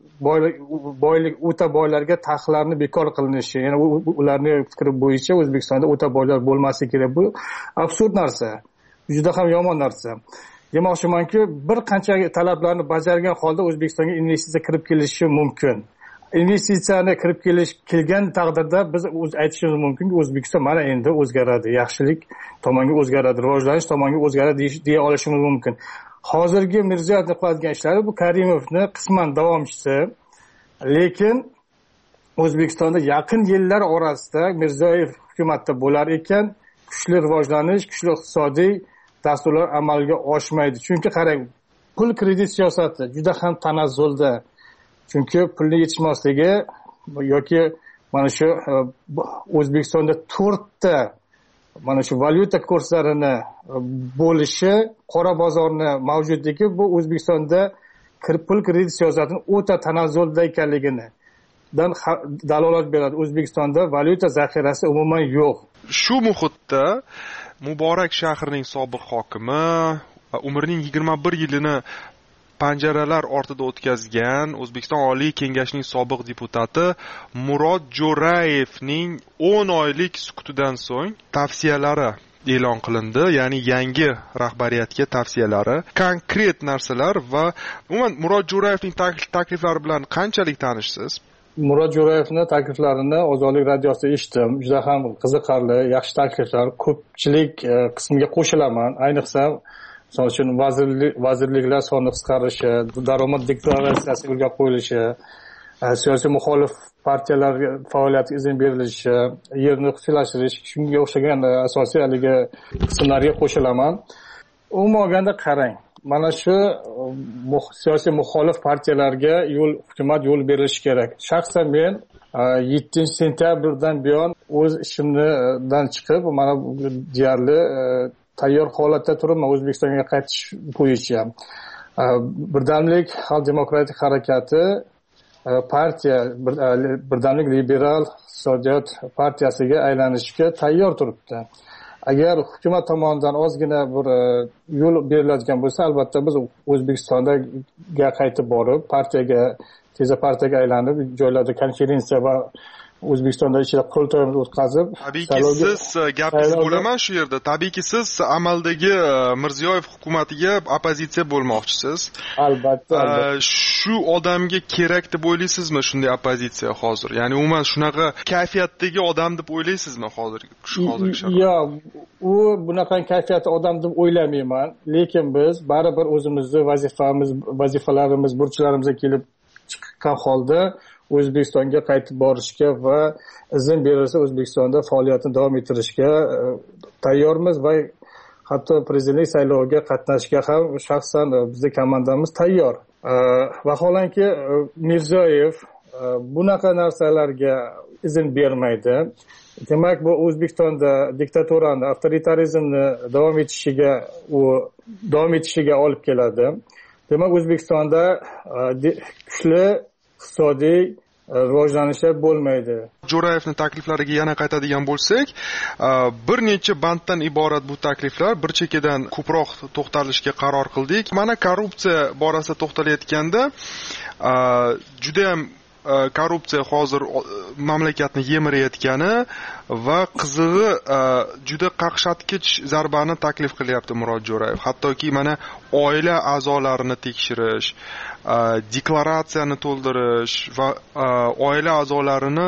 boylik o'ta boylarga taqiqlarni bekor qilinishi, ya'ni ularning fikri bo'yicha O'zbekistonda o'ta boylar bo'lmasligi kerak. Bu absurd narsa, juda ham yomon narsa. Demoqchimanki, bir qancha talablarni bajargan holda O'zbekistonga investitsiya kirib kelishi mumkin. Investitsiyani kirib kelish kelgan taqdirda biz o'z aytishimiz mumkinki, O'zbekiston mana endi o'zgaradi, yaxshilik tomonga o'zgaradi, rivojlanish tomonga o'zgaradi deya olishimiz mumkin. Hozirgi Mirziyoyevning qiladigan ishlari bu Karimovning qisman davomchisi, lekin O'zbekistonda yaqin yillar orasida Mirziyoyev hukumatda bo'lar ekan, kuchli rivojlanish, kuchli iqtisodiy dasturlar amalga oshmaydi. Chunki qarang, pul kredit siyosati juda ham tanazzulda. Chunki pulni yetishmasligi yoki mana shu O'zbekistonda to'rtta mana shu valyuta kurslarini bo'lishi, qora bozorni mavjudligi bu O'zbekistonda pul kredit siyosatining o'ta tanazzulda ekanligini dan dalolat beradi. O'zbekistonda valyuta zaxirasi umuman yo'q. Shu muhitda Muborak shahrining sobiq hokimi va umrining yigirma bir yilini panjaralar ortida o'tkazgan O'zbekiston Oliy Kengashining sobiq deputati Murod Jo'rayevning o'n oylik sukutidan so'ng tavsiyalari e'lon qilindi, ya'ni yangi rahbariyatga tavsiyalari, konkret narsalar va umuman Murod Jo'rayevning takliflari bilan qanchalik tanishsiz? Murod Jo'rayevning takliflarini Ozodlik radiosida eshitdim. Juda ham qiziqarli, yaxshi takliflar, ko'pchilik qismiga qo'shilaman. Ayniqsa, misol uchun vazirlik vazirliklar soni qisqarishi, daromad deklaratsiyasi yo'lga qo'yilishi, siyosiy muxolif partiyalar faoliyatiga izn berilishi, yerni xususiylashtirish, shunga o'xshagan asosiy haligi qismlarga qo'shilaman. Umuman olganda qarang, mana shu siyosiy muxolif partiyalarga yo'l hukumat yo'l berishi kerak. Shaxsan men yettinchi sentyabrdan buyon o'z ishimdan chiqib, mana deyarli tayyor holatda turibman O'zbekistonga qaytish bo'yicha. Birdamlik xalq demokratik harakati partiya, Birdamlik liberal iqtisodiyot partiyasiga aylanishga tayyor turibdi. Agar hukumat tomonidan ozgina bir yo'l beriladigan bo'lsa, albatta biz O'zbekistonga qaytib borib, partiyaga, tezda partiyaga aylanib, joylarda konferensiya va O'zbekistonda ichida qurultoyimiz o'tkazib, tabiiyki siz gapingizni bo'laman shu yerda. Tabiiyki siz amaldagi Mirziyoyev hukumatiga oppozitsiya bo'lmoqchisiz. Albatta, albatta. Shu odamga kerak deb o'ylaysizmi shunday oppozitsiya hozir? Ya'ni umuman shunaqa kayfiyatdagi odam deb o'ylaysizmi hozir shu hozirgi sharoitda? Yo'q, u bunaqa kayfiyatli odam deb o'ylamayman, lekin biz baribir o'zimizni vazifamiz, vazifalarimiz, burchlarimizga kelib chiqqan holda O'zbekistonga qaytib borishga va izn berilsa O'zbekistonda faoliyatini davom ettirishga tayyormiz va hatto prezidentlik sayloviga qatnashishga ham shaxsan bizning komandamiz tayyor. Vaholanki Mirziyoyev bunaqa narsalarga izn bermaydi. Demak, bu O'zbekistonda diktaturani, avtoritarizmni davom etishiga u davom etishiga olib keladi. Demak, O'zbekistonda kuchli iqtisodiy rivojlanishlar bo'lmaydi. Jo'rayevning takliflariga yana qaytadigan bo'lsak, bir necha banddan iborat bu takliflar, bir chekkadan ko'proq to'xtalishga qaror qildik. Mana korrupsiya borasida to'xtalayotganda, juda ham korrupsiya hozir mamlakatni yemirayotgani va qizig'i juda qaqshatqich zarbani taklif qilyapti Murod Jo'rayev. Hattoki mana oila a'zolarini tekshirish, deklaratsiyani to'ldirish va oila a'zolarini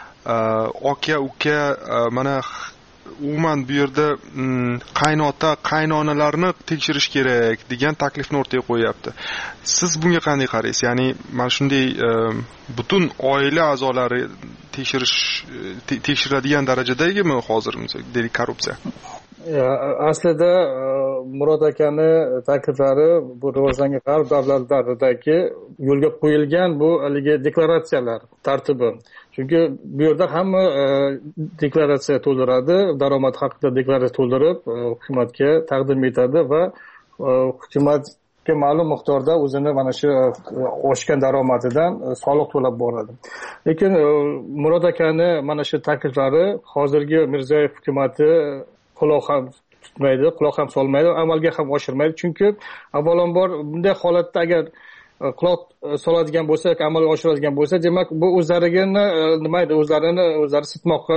aka uka mana umuman bu yerda qaynota qaynonalarni tekshirish kerak degan taklifni o'rtaga qo'yapti. Siz bunga qanday qaraysiz? Ya'ni mana shunday butun oila a'zolari tekshirish tekshiradigan darajadagimi hozir deylik korrupsiya? Aslida Murod akani takliflari bu rivojlangan g'arb davlatlaridagi yo'lga qo'yilgan bu haligi deklaratsiyalar tartibi. Chunki bu yerda hamma deklaratsiya to'ldiradi, daromad haqida deklaratsiya to'ldirib hukumatga taqdim etadi va hukumatga ma'lum miqdorda o'zini mana shu oshgan daromadidan soliq to'lab boradi. Lekin Murod akani mana shu takliflari hozirgi Mirziyoyev hukumati quloq ham tutmaydi, quloq ham solmaydi, amalga ham oshirmaydi. Chunki avvalambor bunday holatda agar quloq soladigan bo'lsa, amalga oshiradigan bo'lsa, demak bu o'zlariga nima edi, o'zlarini o'zlari sitmoqqa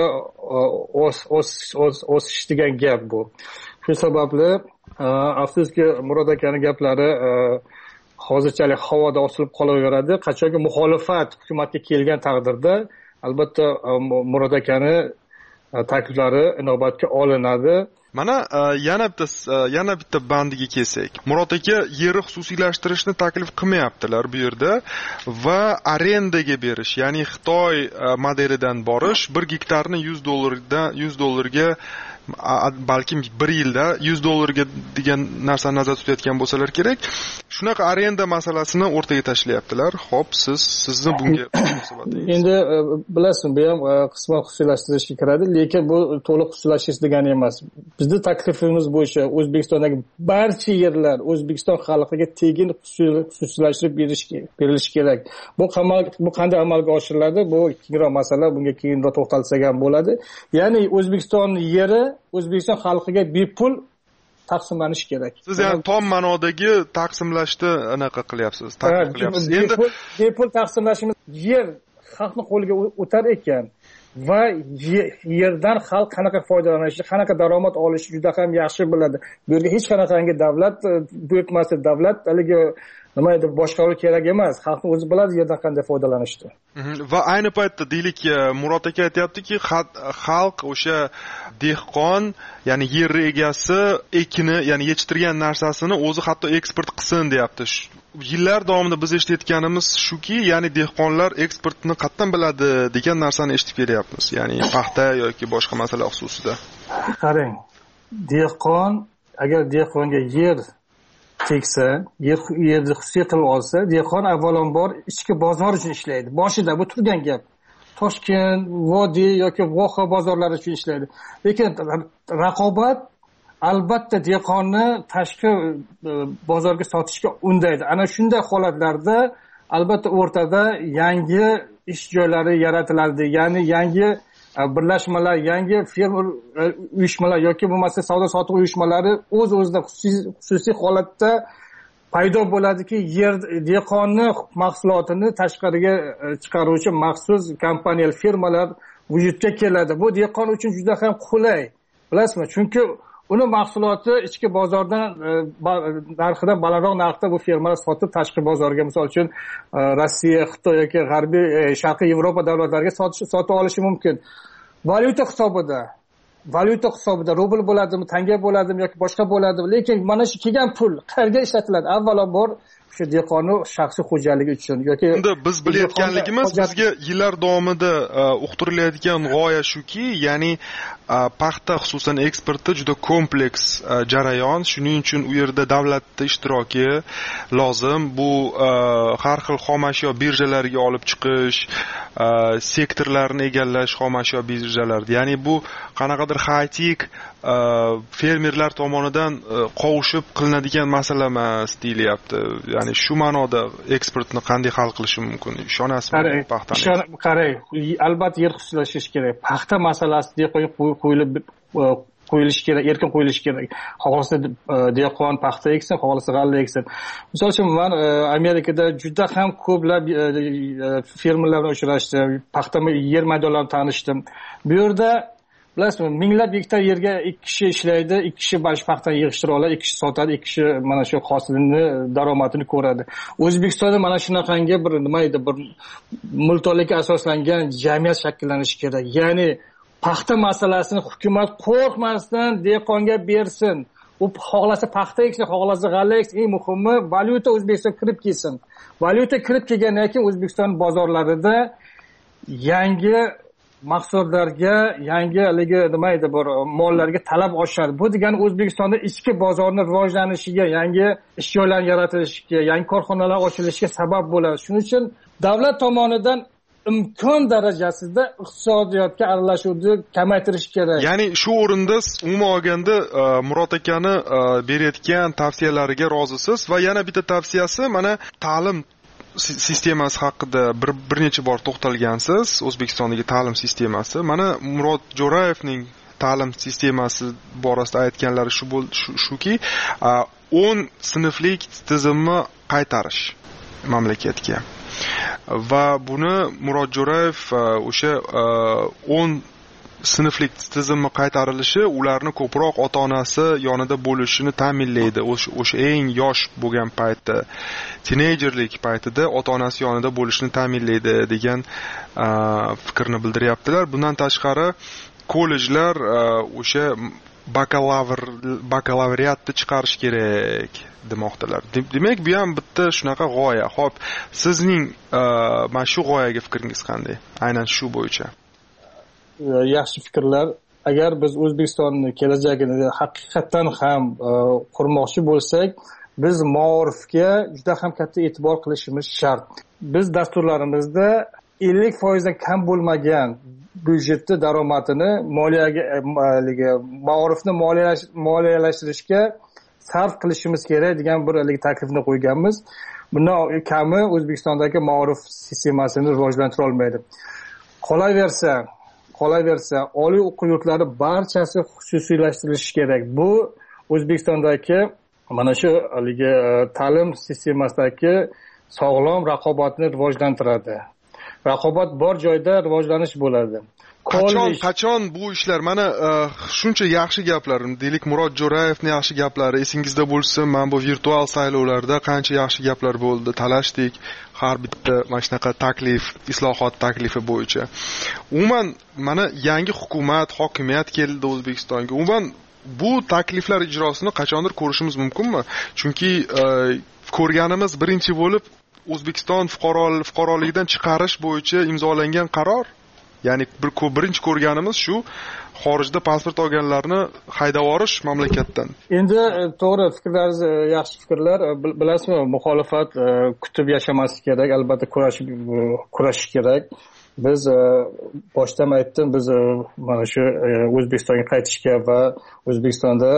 o'sish degan gap bu. Shu sababli afsuski Murod akaning gaplari hozirchalik havoda osilib qolaveradi. Qachonki muxolifat hukumatga kelgan taqdirda albatta Murod akani takliflari inobatga olinadi. Mana yana bitta yana bitta bandiga kelsak, Murod aka yerni xususiylashtirishni taklif qilmayaptilar bu yerda va arendaga berish, ya'ni Xitoy modelidan borish, bir gektarni yuz dollardan yuz dollarga balkim bir yilda yuz dollarga degan narsani nazarda tutayotgan bo'lsalar kerak. Shunaqa arenda masalasini o'rtaga tashlayaptilar. Xo'p, siz sizni bunga munosabatingiz? Endi bilasizmi, bu ham qisman xususiylashtirishga kiradi, lekin bu to'liq xususiylashtirish degani emas. Bizning taklifimiz bo'yicha O'zbekistondagi barcha yerlar O'zbekiston xalqiga tegin xususiylashtirib berish berilishi kerak. Bu bu qanday amalga oshiriladi? Bu kengroq masala, bunga keyinroq to'xtalsak ham bo'ladi. Ya'ni O'zbekiston yeri O'zbekiston xalqiga bepul taqsimlanish kerak. Siz ham tom ma'nodagi taqsimlashni anaqa qilyapsiz, taklif qilyapsiz. Endi bepul taqsimlashimiz yer xalqning qo'liga o'tar ekan va yerdan xalq qanaqa foydalanishi, qanaqa daromad olishi juda ham yaxshi biladi. Bu yerga hech qanaqangi davlat buyurtmasi, davlat haligi nima edi, boshqaruv kerak emas. Xalqning o'zi biladi yerdan qanday foydalanishni. Va ayni paytda deylik, Murod aka aytayaptiki, xalq o'sha dehqon, ya'ni yer egasi ekini, ya'ni yetishtirgan narsasini o'zi hatto eksport qilsin deyapti. Yillar davomida biz eshitayotganimiz shuki, ya'ni dehqonlar eksportni qatdan biladi degan narsani eshitib kelyapmiz. Ya'ni paxta yoki boshqa masala xususida. Qarang, dehqon agar dehqonga yer teksa, yer yerni xususiy qilib olsa, dehqon avvalambor ichki bozor uchun ishlaydi. Boshida bu turgan gap. Toshkent, Vodiy yoki Voha bozorlari uchun ishlaydi. Lekin raqobat albatta dehqonni tashqi bozorga sotishga undaydi. Ana shunday holatlarda albatta o'rtada yangi ish joylari yaratiladi. Ya'ni yangi birlashmalar, yangi fermer uyushmalar yoki bo'lmasa savdo-sotiq uyushmalari o'z-o'zidan xususiy holatda paydo bo'ladiki, yer dehqonni mahsulotini tashqariga chiqaruvchi maxsus kompaniyalar, firmalar vujudga keladi. Bu dehqon uchun juda ham qulay. Bilasizmi? Chunki uni mahsuloti ichki bozordan narxidan balandroq narxda bu firmalar sotib tashqi bozorga, misol uchun Rossiya, Xitoy yoki G'arbiy Sharqiy Yevropa davlatlariga sotib olishi mumkin. Valyuta hisobida, valyuta hisobida rubl bo'ladimi, tanga bo'ladimi yoki boshqa bo'ladimi, lekin mana shu kelgan pul qayerga ishlatiladi? Avvalambor shu dehqonning shaxsiy xo'jaligi uchun yoki endi biz bilayotganligimiz, bizga yillar davomida uqtirilayotgan g'oya shuki, ya'ni paxta xususan eksporti juda kompleks jarayon, shuning uchun u yerda davlatning ishtiroki lozim. Bu har xil xomashyo birjalariga olib chiqish, sektorlarni egallash xomashyo birjalarida. Ya'ni bu qanaqadir xatik fermerlar tomonidan qovushib qilinadigan masala emas deyilyapti. Ya'ni shu ma'noda eksportni qanday hal qilish mumkin? Ishonasizmi paxtani? Qarang, albatta yer xususlashish kerak. Paxta masalasi dehqonga qo'yilib qo'yilishi kerak, erkin qo'yilishi kerak. Xohlasa dehqon paxta eksin, xohlasa g'alla eksin. Misol uchun men Amerikada juda ham ko'plab fermerlar bilan uchrashdim, paxta yer maydonlarini tanishdim. Bu yerda bilasizmi, minglab gektar yerga ikki kishi ishlaydi, ikki kishi bash paxtani yig'ishtira oladi, ikki kishi sotadi, ikki kishi mana shu hosilni, daromadini ko'radi. O'zbekistonda mana shunaqangi bir nima edi, bir mulkdorlikka asoslangan jamiyat shakllanishi kerak. Ya'ni paxta masalasini hukumat qo'rqmasdan dehqonga bersin. U xohlasa paxta eksin, xohlasa g'alla eksin, eng muhimi valyuta O'zbekistonga kirib kelsin. Valyuta kirib kelgandan keyin O'zbekiston bozorlarida yangi mahsulotlarga, yangi haligi nima edi, bir mollarga talab oshadi. Bu degani O'zbekistonda ichki bozorni rivojlanishiga, yangi ish joylari yaratilishiga, yangi korxonalar ochilishiga sabab bo'ladi. Shuning uchun davlat tomonidan imkon darajasida iqtisodiyotga aralashuvni kamaytirish kerak. Ya'ni shu o'rinda umuman olganda Murod akani berayotgan tavsiyalariga rozisiz va yana bitta tavsiyasi, mana ta'lim sistemasi haqida bir bir necha bor to'xtalgansiz. O'zbekistondagi ta'lim sistemasi, mana Murod Jo'rayevning ta'lim sistemasi borasida aytganlari shu shuki, o'n sinflik tizimni qaytarish mamlakatga. Va buni Murod Jo'rayev o'sha o'n sinflik tizimni qaytarilishi ularni ko'proq ota-onasi yonida bo'lishini ta'minlaydi. O'sha eng yosh bo'lgan paytda, teenagerlik paytida ota-onasi yonida bo'lishini ta'minlaydi degan fikrni bildiryaptilar. Bundan tashqari kollejlar o'sha bakalavr bakalavriatni chiqarish kerak demoqdalar. Demak, bu ham bitta shunaqa g'oya. Xo'p, sizning mana shu g'oyaga fikringiz qanday? Aynan shu bo'yicha. Yaxshi fikrlar. agar biz O'zbekistonni kelajagini haqiqatdan ham qurmoqchi bo'lsak, biz maorifga juda ham katta e'tibor qilishimiz shart. Biz dasturlarimizda ellik foizdan kam bo'lmagan byudjetni daromadini moliyaga maorifni moliyalashtirishga sarf qilishimiz kerak degan bir taklifni qo'yganmiz. Bundan kami O'zbekistondagi maorif sistemasini rivojlantira olmaydi. Qolaversa, qolaversa oliy o'quv yurtlari barchasi xususiylashtirilishi kerak. Bu O'zbekistondagi mana shu haligi ta'lim sistemasidagi sog'lom raqobatni rivojlantiradi. Raqobat bor joyda rivojlanish bo'ladi. Qachon qachon bu ishlar mana shuncha yaxshi gaplar, deylik Murod Jo'rayevning yaxshi gaplari esingizda bo'lsa, mana bu virtual saylovlarda qancha yaxshi gaplar bo'ldi, talashdik har bitta mana shunaqa taklif, islohot taklifi bo'yicha. Umuman mana yangi hukumat, hokimiyat keldi O'zbekistonga. Umuman bu takliflar ijrosini qachondir ko'rishimiz mumkinmi? Chunki ko'rganimiz birinchi bo'lib O'zbekiston fuqaroligidan chiqarish bo'yicha imzolangan qaror. Ya'ni bir birinchi ko'rganimiz shu xorijda pasport olganlarni haydab yuborish mamlakatdan. Endi to'g'ri, fikrlaringiz yaxshi fikrlar. Bilasizmi, muxolifat kutib yashamaslik kerak, albatta kurashish kurashish kerak. Biz boshdan aytdim, biz mana shu O'zbekistonga qaytishga va O'zbekistonda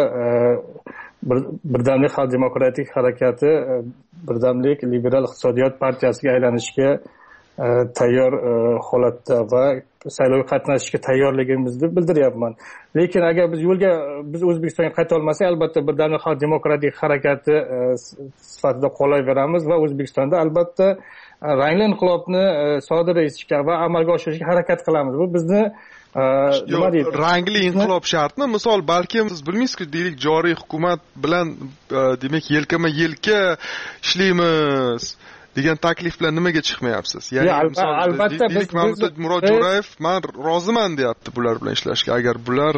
birdamlik xalq demokratik harakati, birdamlik liberal iqtisodiyot partiyasiga aylanishga tayyor holatda va saylovga qatnashishga tayyorligimizni bildiryapman. Lekin agar biz yo'lga biz O'zbekistonga qayta olmasak, albatta birdamlik xalq demokratik harakati sifatida qolaveramiz va O'zbekistonda albatta rangli inqilobni sodir etishga va amalga oshirishga harakat qilamiz. Bu bizni nima deydi? Rangli inqilob shartmi? Misol, balki siz bilmaysiz-ku, deylik joriy hukumat bilan demak yelkama-yelka ishlaymiz degan taklif bilan nimaga chiqmayapsiz? Ya'ni albatta biz Murod Jo'rayev men roziman deyapti bular bilan ishlashga. Agar bular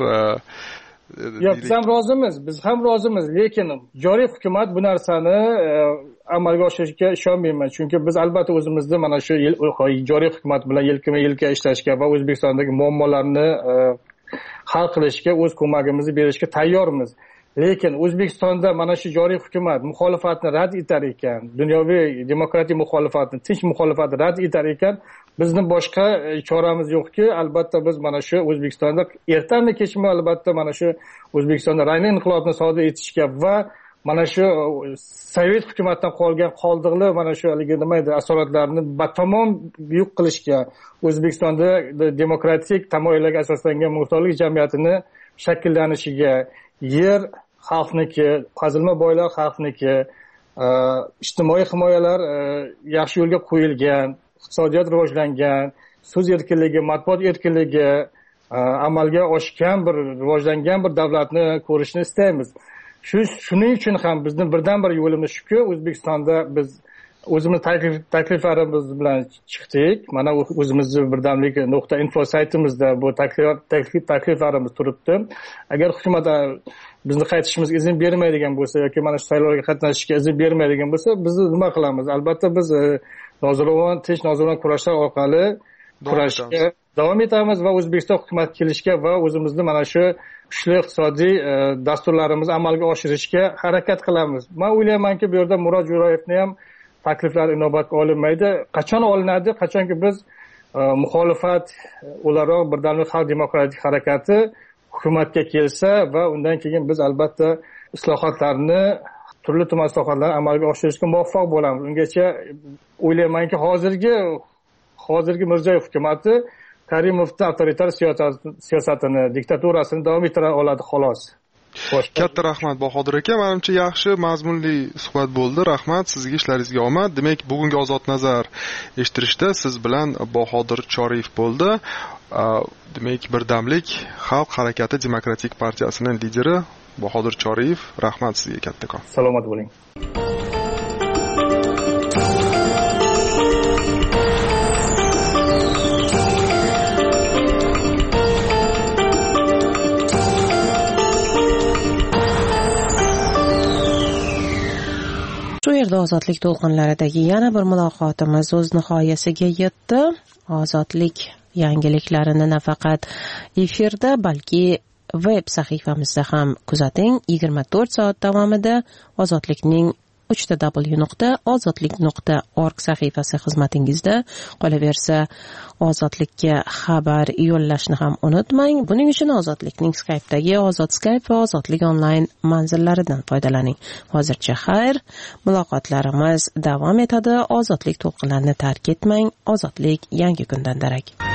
Yo'q, biz ham rozimiz, biz ham rozimiz, lekin joriy hukumat bu narsani amalga oshirishga ishonmayman. Chunki biz albatta o'zimizni mana shu joriy hukumat bilan yelkama-yelka ishlashga va O'zbekistondagi muammolarni hal qilishga o'z ko'magimizni berishga tayyormiz. Lekin O'zbekistonda mana shu joriy hukumat muxolifatni rad etar ekan, dunyoviy demokratik muxolifatni, tinch muxolifatni rad etar ekan, bizning boshqa choramiz yo'qki, albatta biz mana shu O'zbekistonda ertami kechmi albatta mana shu O'zbekistonda rangli inqilobni sodir etishga va mana shu sovet hukumatdan qolgan qoldiqli mana shu haligi nima edi asoratlarni batamom yo'q qilishga, O'zbekistonda demokratik tamoyillarga asoslangan mulkdorlik jamiyatini shakllanishiga, yer xalqniki, qazilma boylar xalqniki, ijtimoiy himoyalar yaxshi yo'lga qo'yilgan, iqtisodiyot rivojlangan, so'z erkinligi, matbuot erkinligi amalga oshgan bir rivojlangan bir davlatni ko'rishni istaymiz. Shu shuning uchun ham bizning birdan bir yo'limiz shuki, O'zbekistonda biz o'zimiz taklif takliflarimiz bilan chiqdik. Mana o'zimizning birdamlik nuqta info saytimizda bu taklif takliflarimiz turibdi. Agar hukumat bizni qaytishimizga izn bermaydigan bo'lsa yoki mana shu saylovlarga qatnashishga izn bermaydigan bo'lsa, biz nima qilamiz? Albatta biz nozo'ravon, tinch nozo'ravon kurashlar orqali kurashga davom etamiz va O'zbekiston hukumat kelishga va o'zimizni mana shu kuchli iqtisodiy dasturlarimizni amalga oshirishga harakat qilamiz. Men o'ylaymanki, bu yerda Murod Jo'rayevning ham takliflari inobatga olinmaydi. Qachon olinadi? Qachonki biz muxolifat o'laroq birdamlik xalq demokratik harakati hukumatga kelsa va undan keyin biz albatta islohotlarni, turli tuman islohotlarni amalga oshirishga muvaffaq bo'lamiz. Ungacha o'ylaymanki, hozirgi hozirgi Mirziyoyev hukumatı Karimovning avtoritar siyosatini, diktaturasini davom ettira oladi xolos. Katta rahmat Bahodir aka, menimcha yaxshi mazmunli suhbat bo'ldi. Rahmat, sizga ishlaringizga omad. Demak, bugungi Ozod nazar eshittirishda siz bilan Bahodir Choriyev bo'ldi. Demak, Birdamlik xalq harakati demokratik partiyasining lideri Bahodir Choriyev. Rahmat sizga kattakon. Salomat bo'ling. Shu yerda ozodlik to'lqinlaridagi yana bir muloqotimiz o'z nihoyasiga yetdi. Ozodlik yangiliklarini nafaqat efirda, balki web sahifamizda ham kuzating. yigirma to'rt soat davomida Ozodlikning uch w nuqta ozodlik nuqta org sahifasi xizmatingizda qolaversa. Ozodlikka xabar yo'llashni ham unutmang. Buning uchun Ozodlikning Skype'dagi Ozod Skype va Ozodlik onlayn manzillaridan foydalaning. Hozircha xayr, muloqotlarimiz davom etadi. Ozodlik to'lqinlarini tark etmang. Ozodlik yangi kundan darak.